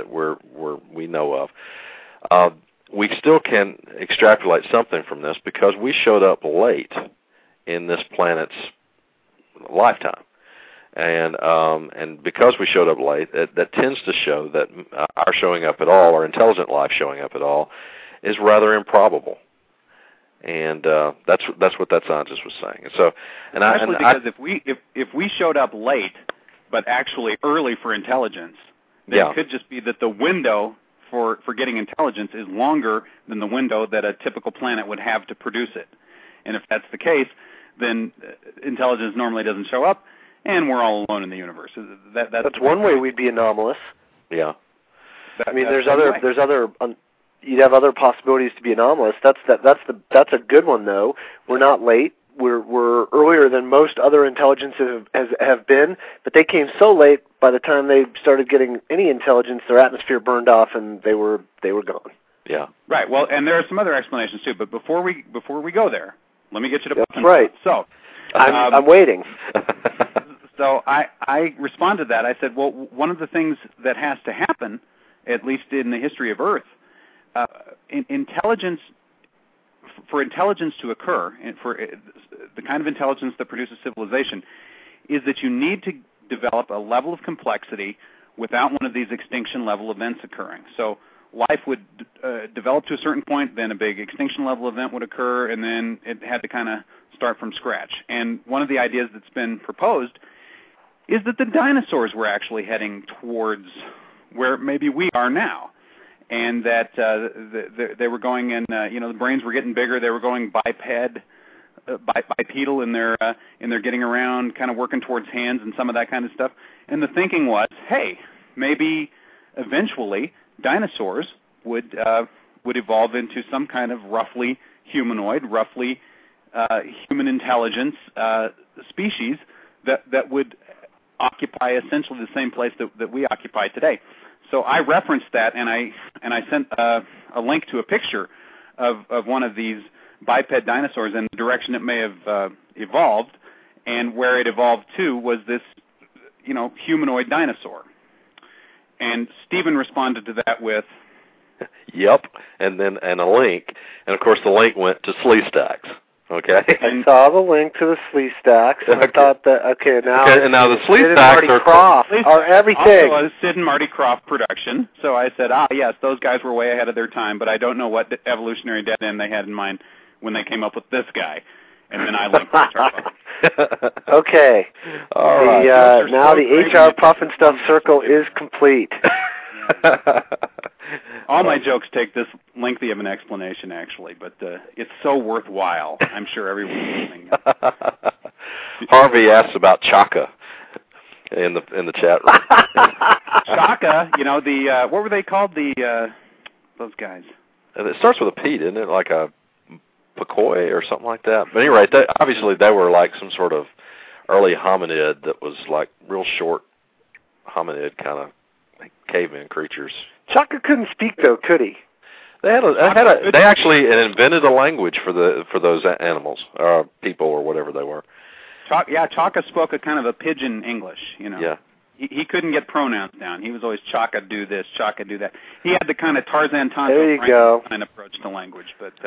we know of. We still can extrapolate something from this because we showed up late in this planet's lifetime, and because we showed up late, that tends to show that our showing up at all, or intelligent life showing up at all, is rather improbable. And that's what that scientist was saying. Because if we showed up late, but actually early for intelligence, then it could just be that the window for getting intelligence is longer than the window that a typical planet would have to produce it. And if that's the case, then intelligence normally doesn't show up, and we're all alone in the universe. That's one way we'd be anomalous. Yeah. You'd have other possibilities to be anomalous. That's a good one, though. We're not late. We're earlier than most other intelligences have been, but they came so late. By the time they started getting any intelligence, their atmosphere burned off, and they were gone. Yeah. Right. Well, and there are some other explanations too. But before we go there, let me get you to. That's right. So, I'm waiting. So I responded to that. I said, well, one of the things that has to happen, at least in the history of Earth, intelligence to occur, and for the kind of intelligence that produces civilization, is that you need to develop a level of complexity without one of these extinction level events occurring. So life would develop to a certain point, then a big extinction level event would occur, and then it had to kind of start from scratch. And one of the ideas that's been proposed is that the dinosaurs were actually heading towards where maybe we are now. And that they were going, and the brains were getting bigger. They were going bipedal in their getting around, kind of working towards hands and some of that kind of stuff. And the thinking was, hey, maybe eventually dinosaurs would evolve into some kind of roughly humanoid, roughly human intelligence species that would occupy essentially the same place that we occupy today. So I referenced that, and I sent a link to a picture of one of these biped dinosaurs and the direction it may have evolved, and where it evolved to was this, humanoid dinosaur. And Stephen responded to that with, "Yep," and a link, and of course the link went to Sleestacks. Okay. I saw the link to the Slee Stacks. And I thought that now the Slee Sid Stacks and Marty Krofft are everything. Also a Sid and Marty Krofft production. So I said, yes, those guys were way ahead of their time, but I don't know what evolutionary dead end they had in mind when they came up with this guy. And then I linked HR. Okay. All right. Now the HR Puff and Stuff circle is complete. All my jokes take this lengthy of an explanation, actually, but it's so worthwhile. I'm sure everyone's listening. Harvey asks about Chaka in the chat room. Chaka, what were they called? Those guys. And it starts with a P, didn't it? Like a Pecoy or something like that. But anyway, obviously they were like some sort of early hominid that was like real short hominid kind of caveman creatures. Chaka couldn't speak though, could he? They actually invented a language for those animals, or people, or whatever they were. Chaka spoke a kind of a pidgin English, Yeah. He couldn't get pronouns down. He was always Chaka do this, Chaka do that. He had the kind of Tarzan Tonto kind of approach to language,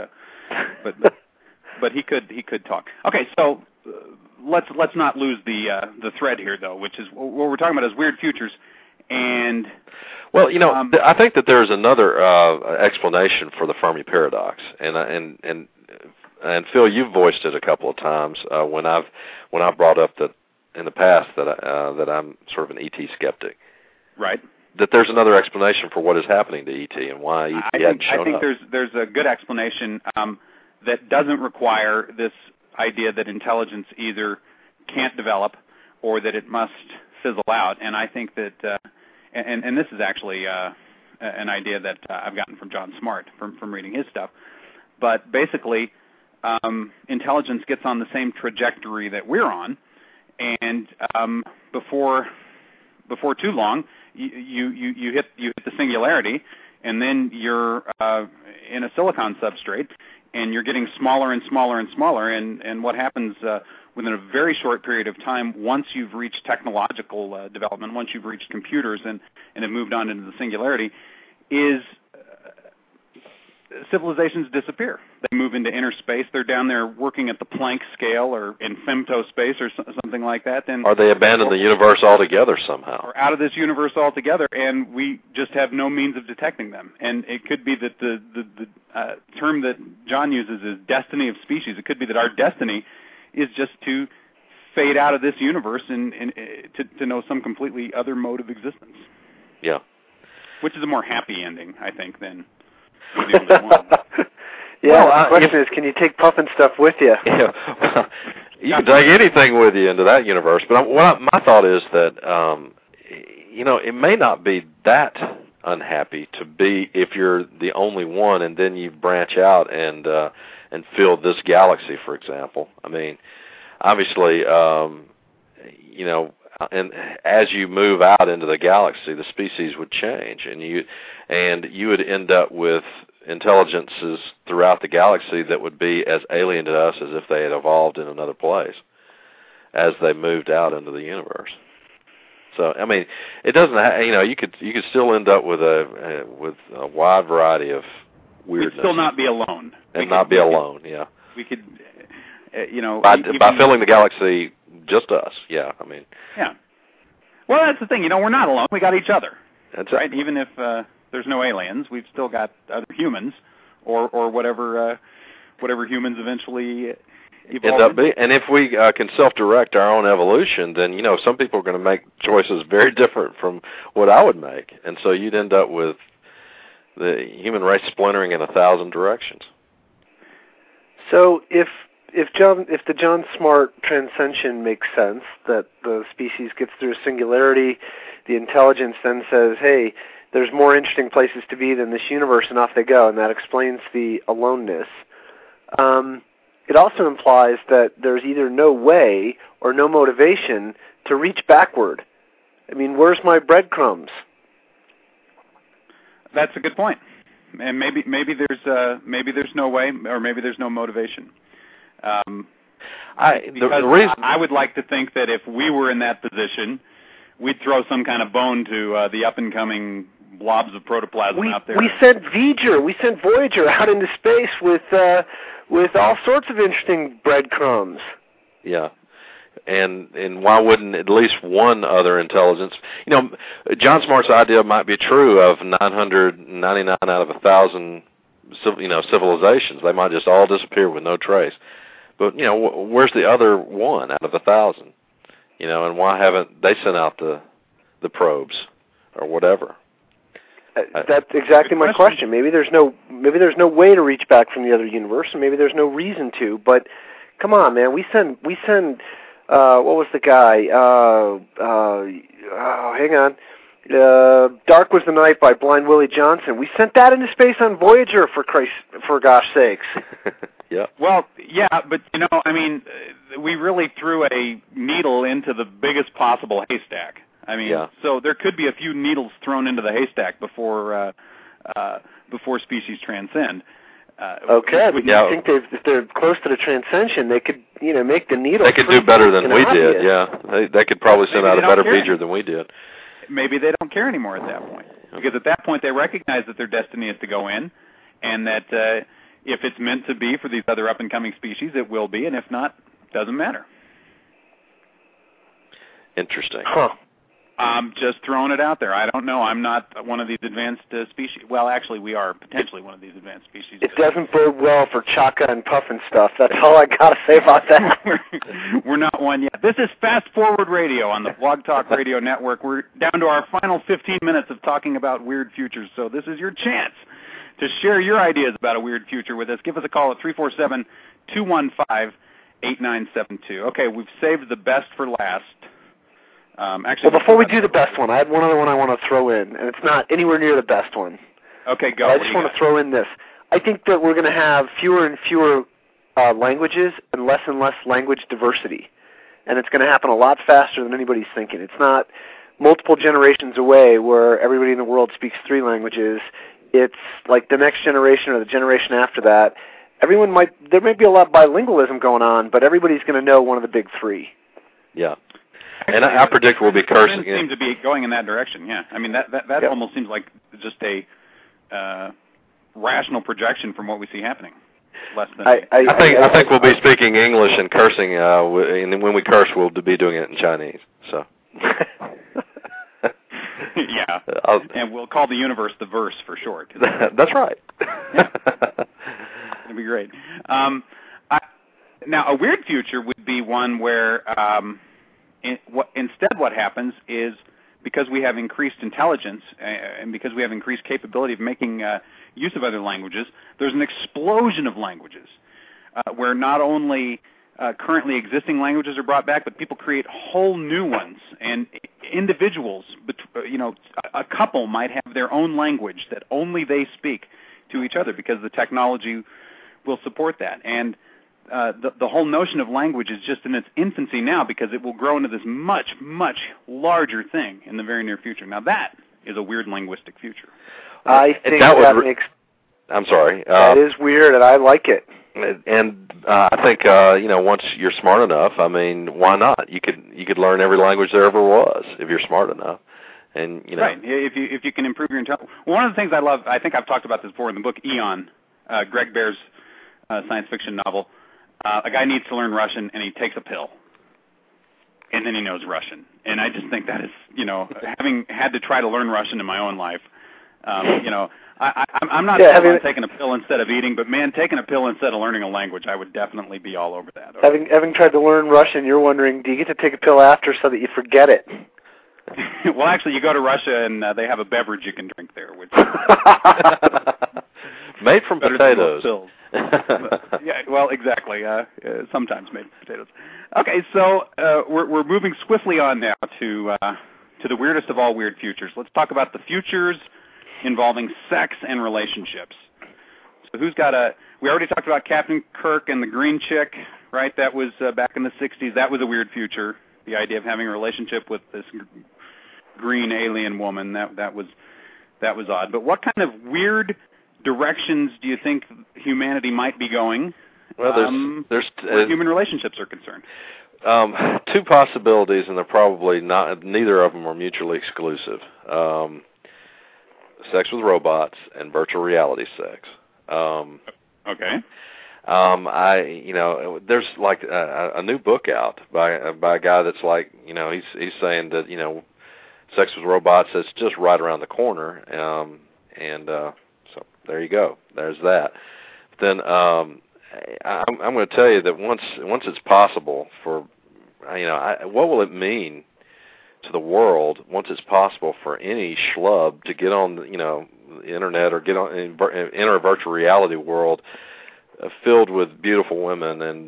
but he could talk. Okay, so let's not lose the thread here though, which is what we're talking about is weird futures. And well, I think that there's another explanation for the Fermi paradox, and Phil, you've voiced it a couple of times when I've brought up that in the past that I'm sort of an ET skeptic. Right. That there's another explanation for what is happening to ET and why ET hadn't shown up. I think there's a good explanation that doesn't require this idea that intelligence either can't develop or that it must fizzle out. And I think that, and this is actually an idea that I've gotten from John Smart from reading his stuff. But basically, intelligence gets on the same trajectory that we're on, and before too long, you hit the singularity, and then you're in a silicon substrate, and you're getting smaller and smaller and smaller. And what happens within a very short period of time, once you've reached technological development, once you've reached computers and have moved on into the singularity, is civilizations disappear. They move into inner space. They're down there working at the Planck scale or in femtospace or something like that. Or they abandon the universe altogether somehow. Or out of this universe altogether, and we just have no means of detecting them. And it could be that the term that John uses is destiny of species. It could be that our destiny is just to fade out of this universe and to know some completely other mode of existence. Yeah. Which is a more happy ending, I think, than... The question is, can you take Puff and Stuff with you? Yeah, well, you can take anything with you into that universe. But my thought is that, it may not be that unhappy to be if you're the only one, and then you branch out and fill this galaxy, for example. I mean, obviously, and as you move out into the galaxy, the species would change, and you would end up with intelligences throughout the galaxy that would be as alien to us as if they had evolved in another place as they moved out into the universe. So, I mean, it doesn't. You could still end up with a wide variety of weirdness. We'd still not be alone. Be alone. Yeah. We could, by filling the galaxy. Just us, yeah. I mean, yeah. Well, that's the thing. We're not alone. We got each other. That's right. Even if there's no aliens, we've still got other humans, or whatever humans eventually evolve. End up being. And if we can self-direct our own evolution, then some people are going to make choices very different from what I would make, and so you'd end up with the human race splintering in 1,000 directions. So if the John Smart transcension makes sense, that the species gets through a singularity, the intelligence then says, hey, there's more interesting places to be than this universe, and off they go, and that explains the aloneness. It also implies that there's either no way or no motivation to reach backward. I mean, where's my breadcrumbs? That's a good point. And maybe there's no way, or maybe there's no motivation. I would like to think that if we were in that position, we'd throw some kind of bone to the up-and-coming blobs of protoplasm out there. We sent Voyager out into space with with all sorts of interesting breadcrumbs. Yeah. And why wouldn't at least one other intelligence? John Smart's idea might be true of 999 out of 1,000, civilizations. They might just all disappear with no trace. But where's the other one out of 1,000? And why haven't they sent out the probes or whatever? That's exactly my question. Maybe there's no way to reach back from the other universe, and maybe there's no reason to. But come on, man, we send. What was the guy? Hang on. Dark Was the Night by Blind Willie Johnson. We sent that into space on Voyager, for gosh sakes. Yeah. Well, yeah, but we really threw a needle into the biggest possible haystack. So there could be a few needles thrown into the haystack before species transcend. Okay, but you think if they're close to the transcension, they could, make the needle. They could do better than we did. Yeah, they could probably send out a better pager than we did. Maybe they don't care anymore at that point, because at that point they recognize that their destiny is to go in, and that if it's meant to be for these other up-and-coming species, it will be, and if not, doesn't matter. Interesting. Huh. I'm just throwing it out there. I don't know. I'm not one of these advanced species. Well, actually, we are potentially one of these advanced species. It doesn't bode well for Chaka and Puff and stuff. That's all I got to say about that. We're not one yet. This is Fast Forward Radio on the Blog Talk Radio Network. We're down to our final 15 minutes of talking about weird futures, so this is your chance to share your ideas about a weird future with us. Give us a call at 347-215-8972. Okay, we've saved the best for last. Before we do the best one, I had one other one I want to throw in, and it's not anywhere near the best one. Okay, go. I just want to throw in this. I think that we're going to have fewer and fewer languages and less language diversity, and it's going to happen a lot faster than anybody's thinking. It's not multiple generations away where everybody in the world speaks 3 languages. It's like the next generation or the generation after that. There might be a lot of bilingualism going on, but everybody's going to know one of the big 3. Yeah. And I predict we'll be cursing. It seems to be going in that direction. Yeah, that almost seems like just a rational projection from what we see happening. Less than I think we'll be speaking English and cursing, and when we curse, we'll be doing it in Chinese. So. Yeah, and we'll call the universe the verse for short. That's right. It'd be great. Now, a weird future would be one where. Instead, what happens is, because we have increased intelligence and because we have increased capability of making use of other languages, there's an explosion of languages where not only currently existing languages are brought back, but people create whole new ones. And individuals, a couple might have their own language that only they speak to each other because the technology will support that. And the whole notion of language is just in its infancy now, because it will grow into this much, much larger thing in the very near future. Now, that is a weird linguistic future. I think I'm sorry. That is weird, and I like it. And I think once you're smart enough, why not? You could learn every language there ever was if you're smart enough. And right. If you can improve your intelligence. One of the things I love, I think I've talked about this before in the book Eon, Greg Bear's science fiction novel. A guy needs to learn Russian, and he takes a pill, and then he knows Russian. And I just think that is, having had to try to learn Russian in my own life, I'm not taking a pill instead of eating, but man, taking a pill instead of learning a language, I would definitely be all over that. Okay? Having tried to learn Russian, you're wondering, do you get to take a pill after so that you forget it? Well, actually, you go to Russia, and they have a beverage you can drink there, which made from potatoes. Yeah, well, exactly. Sometimes made from potatoes. Okay, so we're moving swiftly on now to the weirdest of all weird futures. Let's talk about the futures involving sex and relationships. So who's got we already talked about Captain Kirk and the green chick, right? That was back in the 60s. That was a weird future, the idea of having a relationship with this green alien woman. That was odd. But what kind of weird directions do you think humanity might be going where human relationships are concerned? 2 possibilities, and they're probably not. Neither of them are mutually exclusive. Sex with robots and virtual reality sex. Okay. There's like a new book out by a guy that's like, he's saying that, sex with robots is just right around the corner. So there you go. There's that. Then I'm going to tell you that once it's possible for, what will it mean to the world once it's possible for any schlub to get on, the internet or enter a virtual reality world filled with beautiful women, and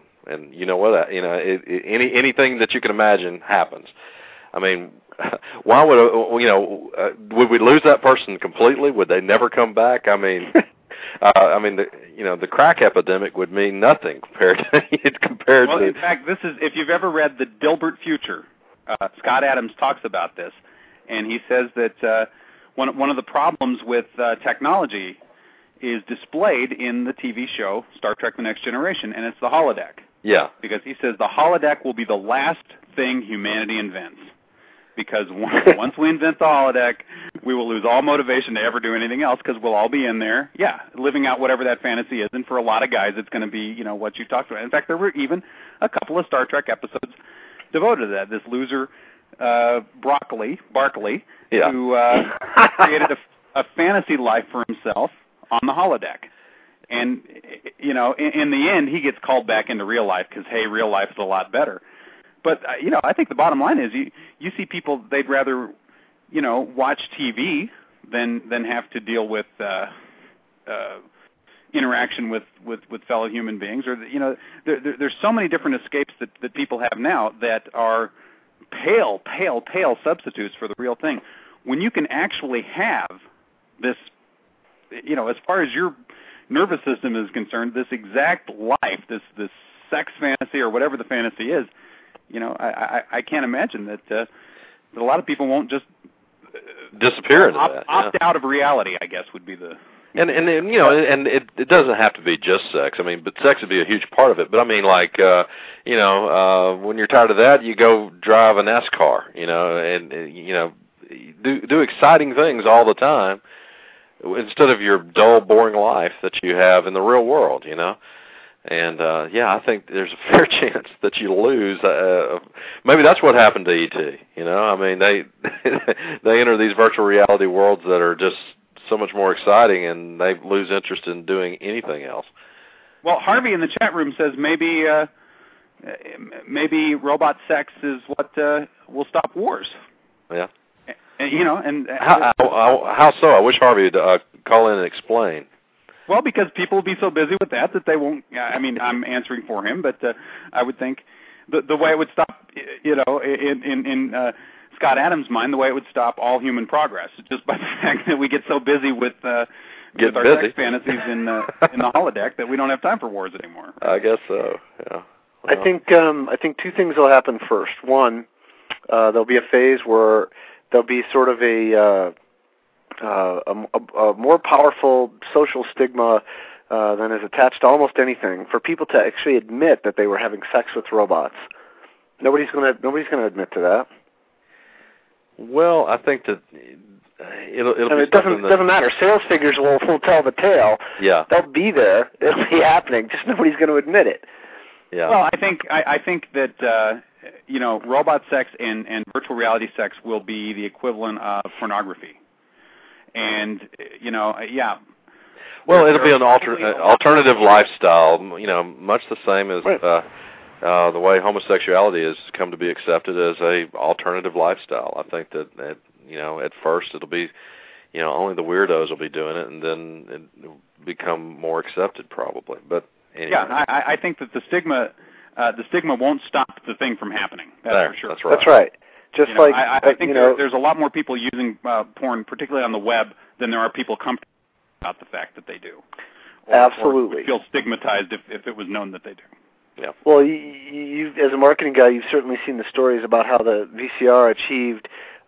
anything that you can imagine happens. I mean, why would we lose that person completely? Would they never come back? I mean, the crack epidemic would mean nothing compared to. Well, in fact, this is, if you've ever read The Dilbert Future, Scott Adams talks about this, and he says that one of the problems with technology is displayed in the TV show Star Trek: The Next Generation, and it's the holodeck. Yeah. Because he says the holodeck will be the last thing humanity invents. Because once we invent the holodeck, we will lose all motivation to ever do anything else, because we'll all be in there, living out whatever that fantasy is. And for a lot of guys, it's going to be, what you talked about. In fact, there were even a couple of Star Trek episodes devoted to that. This loser, Barkley, who created a fantasy life for himself on the holodeck. And, in the end, he gets called back into real life because, hey, real life is a lot better. But, I think the bottom line is you see people, they'd rather, watch TV than have to deal with interaction with fellow human beings. Or, there's so many different escapes that people have now that are pale substitutes for the real thing. When you can actually have this, as far as your nervous system is concerned, this exact life, this sex fantasy or whatever the fantasy is, I can't imagine that a lot of people won't just disappear into that. Opt out of reality, I guess, would be the. And it doesn't have to be just sex. I mean, but sex would be a huge part of it. But I mean, like, when you're tired of that, you go drive a NASCAR, and do exciting things all the time instead of your dull, boring life that you have in the real world, And, I think there's a fair chance that you lose. Maybe that's what happened to E.T., I mean, they enter these virtual reality worlds that are just so much more exciting, and they lose interest in doing anything else. Well, Harvey in the chat room says maybe robot sex is what will stop wars. Yeah. And how so? I wish Harvey would call in and explain. Well, because people will be so busy with that they won't. I mean, I'm answering for him, but I would think the way it would stop, in Scott Adams' mind, the way it would stop all human progress, just by the fact that we get so busy with our sex fantasies in the holodeck that we don't have time for wars anymore. I guess so. Yeah. Well. I think two things will happen first. One, there'll be a phase where there'll be sort of a more powerful social stigma than is attached to almost anything for people to actually admit that they were having sex with robots. Nobody's going to admit to that. Well, I think that it doesn't matter. Sales figures will tell the tale. Yeah, they'll be there. It'll be happening. Just nobody's going to admit it. Yeah. Well, I think that robot sex and virtual reality sex will be the equivalent of pornography. And, Well, it'll be an alternative lifestyle, much the same as the way homosexuality has come to be accepted as a alternative lifestyle. I think that, at first it'll be, only the weirdos will be doing it, and then it'll become more accepted probably. But anyway. Yeah, I think that the stigma won't stop the thing from happening. That's for sure. That's right. That's right. Just I think there's a lot more people using porn, particularly on the web, than there are people comfortable about the fact that they do. Absolutely. Or feel stigmatized if it was known that they do. Yeah. Well, you as a marketing guy, you've certainly seen the stories about how the VCR achieved,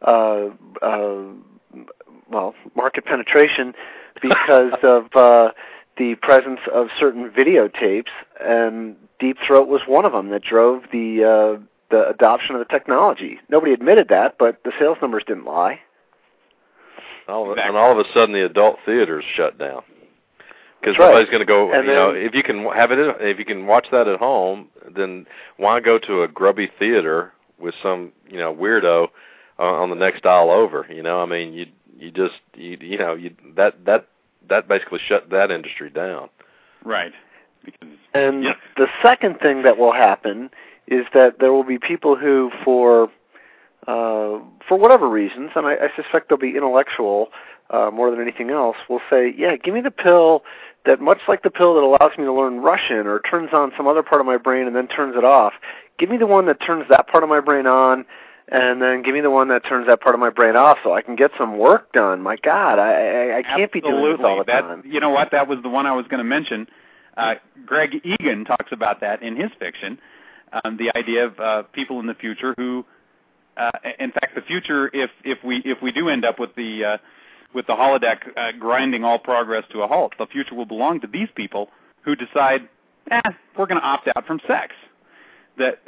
market penetration because of the presence of certain videotapes, and Deep Throat was one of them that drove the adoption of the technology. Nobody admitted that, but the sales numbers didn't lie. And all of a sudden, the adult theaters shut down Because right. nobody's going to go. And if you can have it, if you can watch that at home, then why go to a grubby theater with some weirdo on the next aisle over? I mean, that basically shut that industry down. Right. And the second thing that will happen is that there will be people who, for whatever reasons, and I suspect they'll be intellectual more than anything else, will say, yeah, give me the pill that, much like the pill that allows me to learn Russian or turns on some other part of my brain and then turns it off, give me the one that turns that part of my brain on, and then give me the one that turns that part of my brain off so I can get some work done. My God, I can't be doing this all the time. You know what? That was the one I was going to mention. Greg Egan talks about that in his fiction, the idea of people in the future who, in fact, the future, if we do end up with the holodeck grinding all progress to a halt, the future will belong to these people who decide, we're going to opt out from sex. That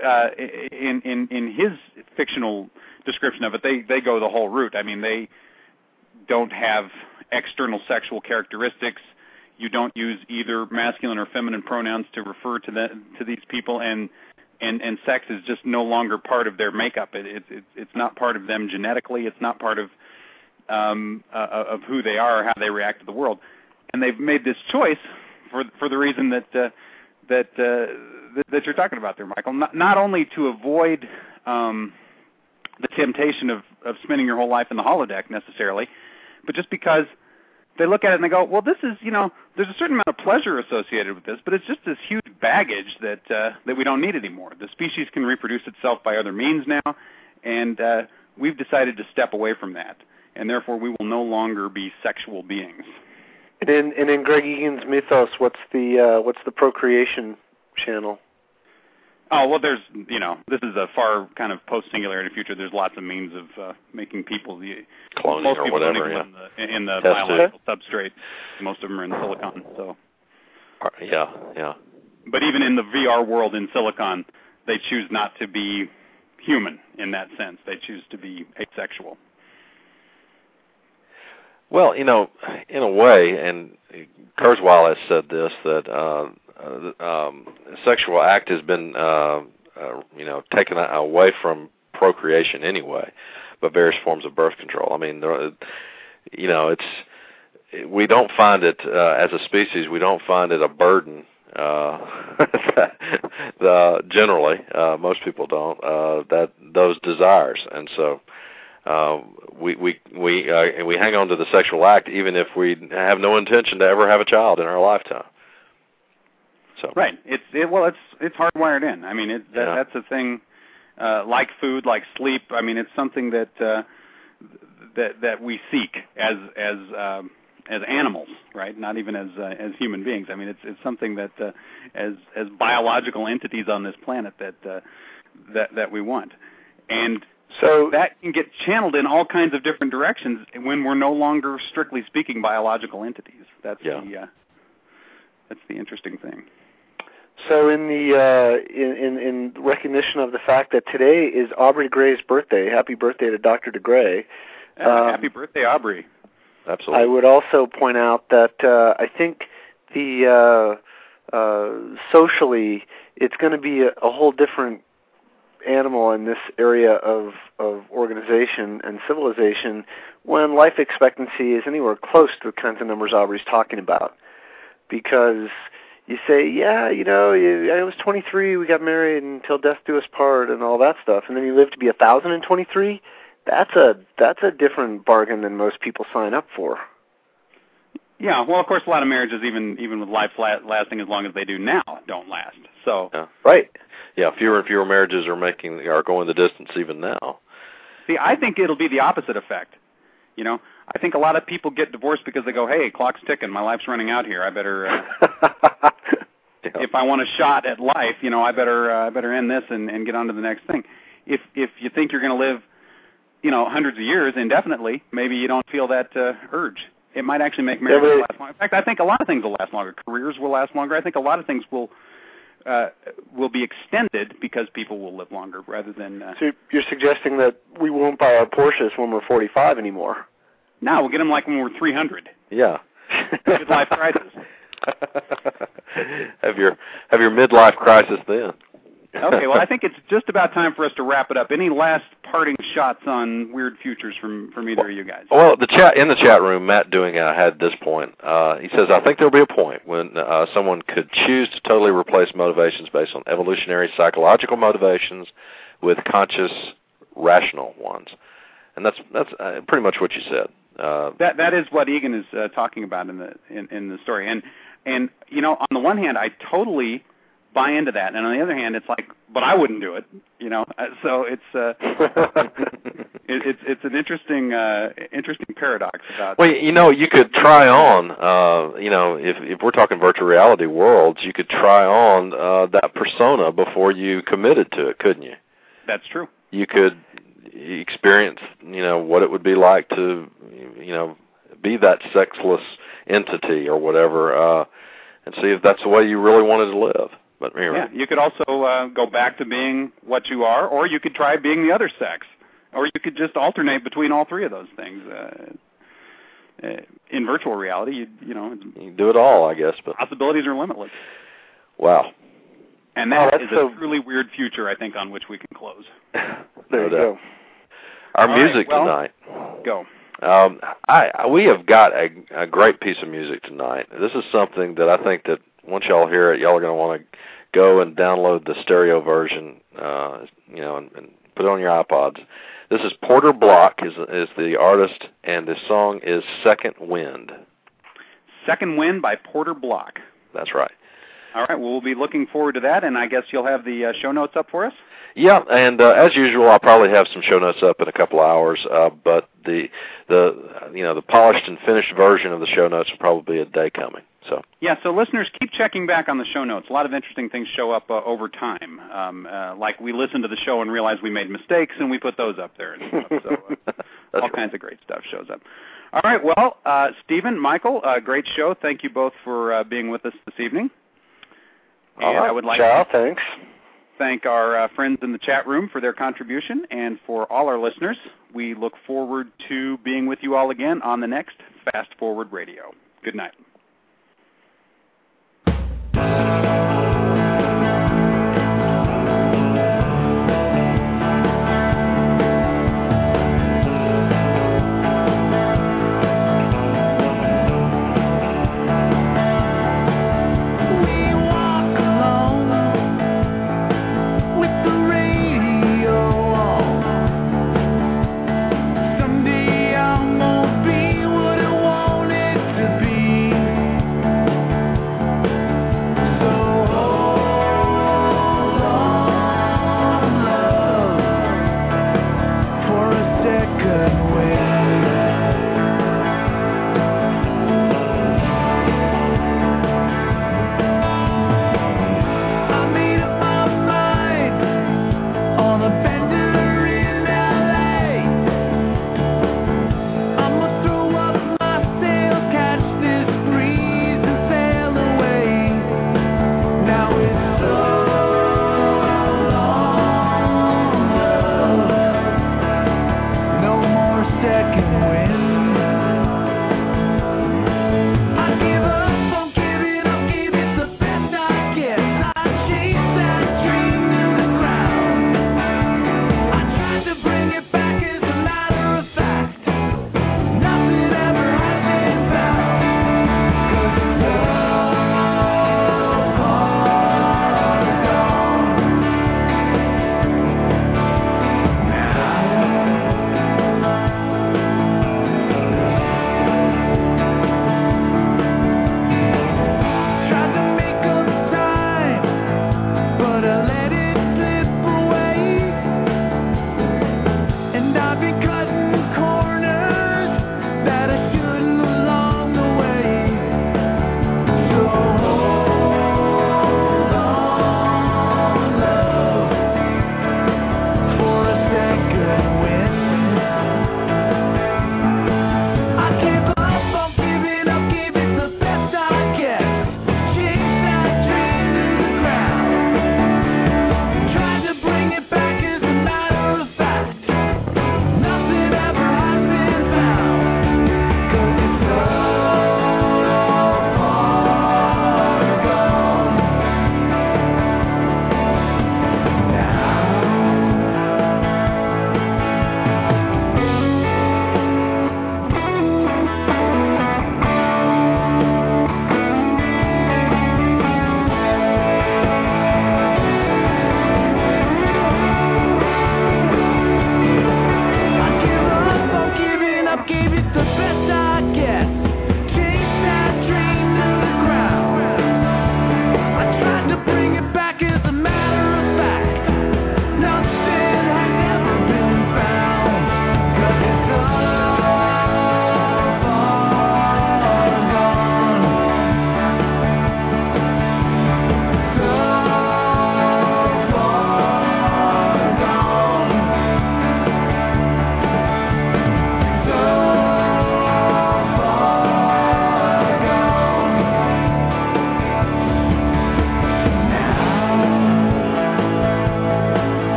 in his fictional description of it, they go the whole route. I mean, they don't have external sexual characteristics. You don't use either masculine or feminine pronouns to refer to these people, and sex is just no longer part of their makeup. It's not part of them genetically. It's not part of who they are or how they react to the world. And they've made this choice for the reason that you're talking about there, Michael. Not only to avoid the temptation of spending your whole life in the holodeck necessarily, but just because they look at it and they go, well, this is, there's a certain amount of pleasure associated with this, but it's just this huge baggage that we don't need anymore. The species can reproduce itself by other means now, and we've decided to step away from that, and therefore we will no longer be sexual beings. And in Greg Egan's mythos, what's the procreation channel? Oh, well, there's, this is a far kind of post-singularity future. There's lots of means of making people, cloning most or people whatever, in the biological substrate. Most of them are in silicon, so. Yeah. But even in the VR world in silicon, they choose not to be human in that sense. They choose to be asexual. Well, in a way, and Kurzweil has said this, that sexual act has been, taken away from procreation anyway, but various forms of birth control. I mean, we don't find it, as a species, we don't find it a burden, generally, most people don't, that those desires. And so, we hang on to the sexual act even if we have no intention to ever have a child in our lifetime. So. Right. It's hardwired in. I mean, that's a thing. Like food, like sleep. I mean, it's something that we seek as animals, right? Not even as human beings. I mean, it's something that as biological entities on this planet that we want, and so that can get channeled in all kinds of different directions when we're no longer, strictly speaking, biological entities. That's the interesting thing. So in the in recognition of the fact that today is Aubrey Gray's birthday, happy birthday to Dr. DeGray. Happy birthday, Aubrey. Absolutely. I would also point out that I think the socially it's going to be a whole different animal in this area of organization and civilization when life expectancy is anywhere close to the kinds of numbers Aubrey's talking about. Because you say, I was 23, we got married until death do us part and all that stuff, and then you live to be 1,023. That's a different bargain than most people sign up for. Yeah, well, of course, a lot of marriages, even with life lasting as long as they do now, don't last. So right. Yeah, fewer and fewer marriages are going the distance even now. See, I think it'll be the opposite effect. I think a lot of people get divorced because they go, "Hey, clock's ticking, my life's running out here. I better, if I want a shot at life, I better end this and get on to the next thing." If you think you're going to live, hundreds of years indefinitely, maybe you don't feel that urge. It might actually make marriages last longer. In fact, I think a lot of things will last longer. Careers will last longer. I think a lot of things will be extended because people will live longer rather than... So you're suggesting that we won't buy our Porsches when we're 45 anymore? No, we'll get them like when we're 300. Yeah. Good life crisis. Have your midlife crisis then. Okay, well, I think it's just about time for us to wrap it up. Any last parting shots on Weird Futures from either of you guys? Well, in the chat room, Matt Doing had this point. He says, I think there'll be a point when someone could choose to totally replace motivations based on evolutionary psychological motivations with conscious, rational ones. And that's pretty much what you said. That is what Egan is talking about in the story. And you know, on the one hand, I totally buy into that, and on the other hand, it's like, but I wouldn't do it, you know. So it's it's an interesting paradox about. Well, you know, you could try on, you know, if we're talking virtual reality worlds, you could try on that persona before you committed to it, couldn't you? That's true. You could experience, you know, what it would be like to, you know, be that sexless entity or whatever, and see if that's the way you really wanted to live. But anyway. Yeah, you could also go back to being what you are, or you could try being the other sex, or you could just alternate between all three of those things. In virtual reality, you know, you do it all, I guess. But possibilities are limitless. Wow. And that is a truly weird future, I think, on which we can close. There you go. Our music tonight. Go. We have got a great piece of music tonight. This is something that I think that once y'all hear it, y'all are going to want to go and download the stereo version, you know, and put it on your iPods. This is Porter Block is the artist, and the song is Second Wind. Second Wind by Porter Block. That's right. All right, well, we'll be looking forward to that, and I guess you'll have the show notes up for us? Yeah, and as usual, I'll probably have some show notes up in a couple hours, but the polished and finished version of the show notes will probably be a day coming. So yeah, so listeners, keep checking back on the show notes. A lot of interesting things show up over time. Like we listen to the show and realize we made mistakes, and we put those up there and stuff. So all kinds of great stuff shows up. All right, well, Stephen, Michael, great show. Thank you both for being with us this evening. And I would like to thank our friends in the chat room for their contribution, and for all our listeners, we look forward to being with you all again on the next Fast Forward Radio. Good night.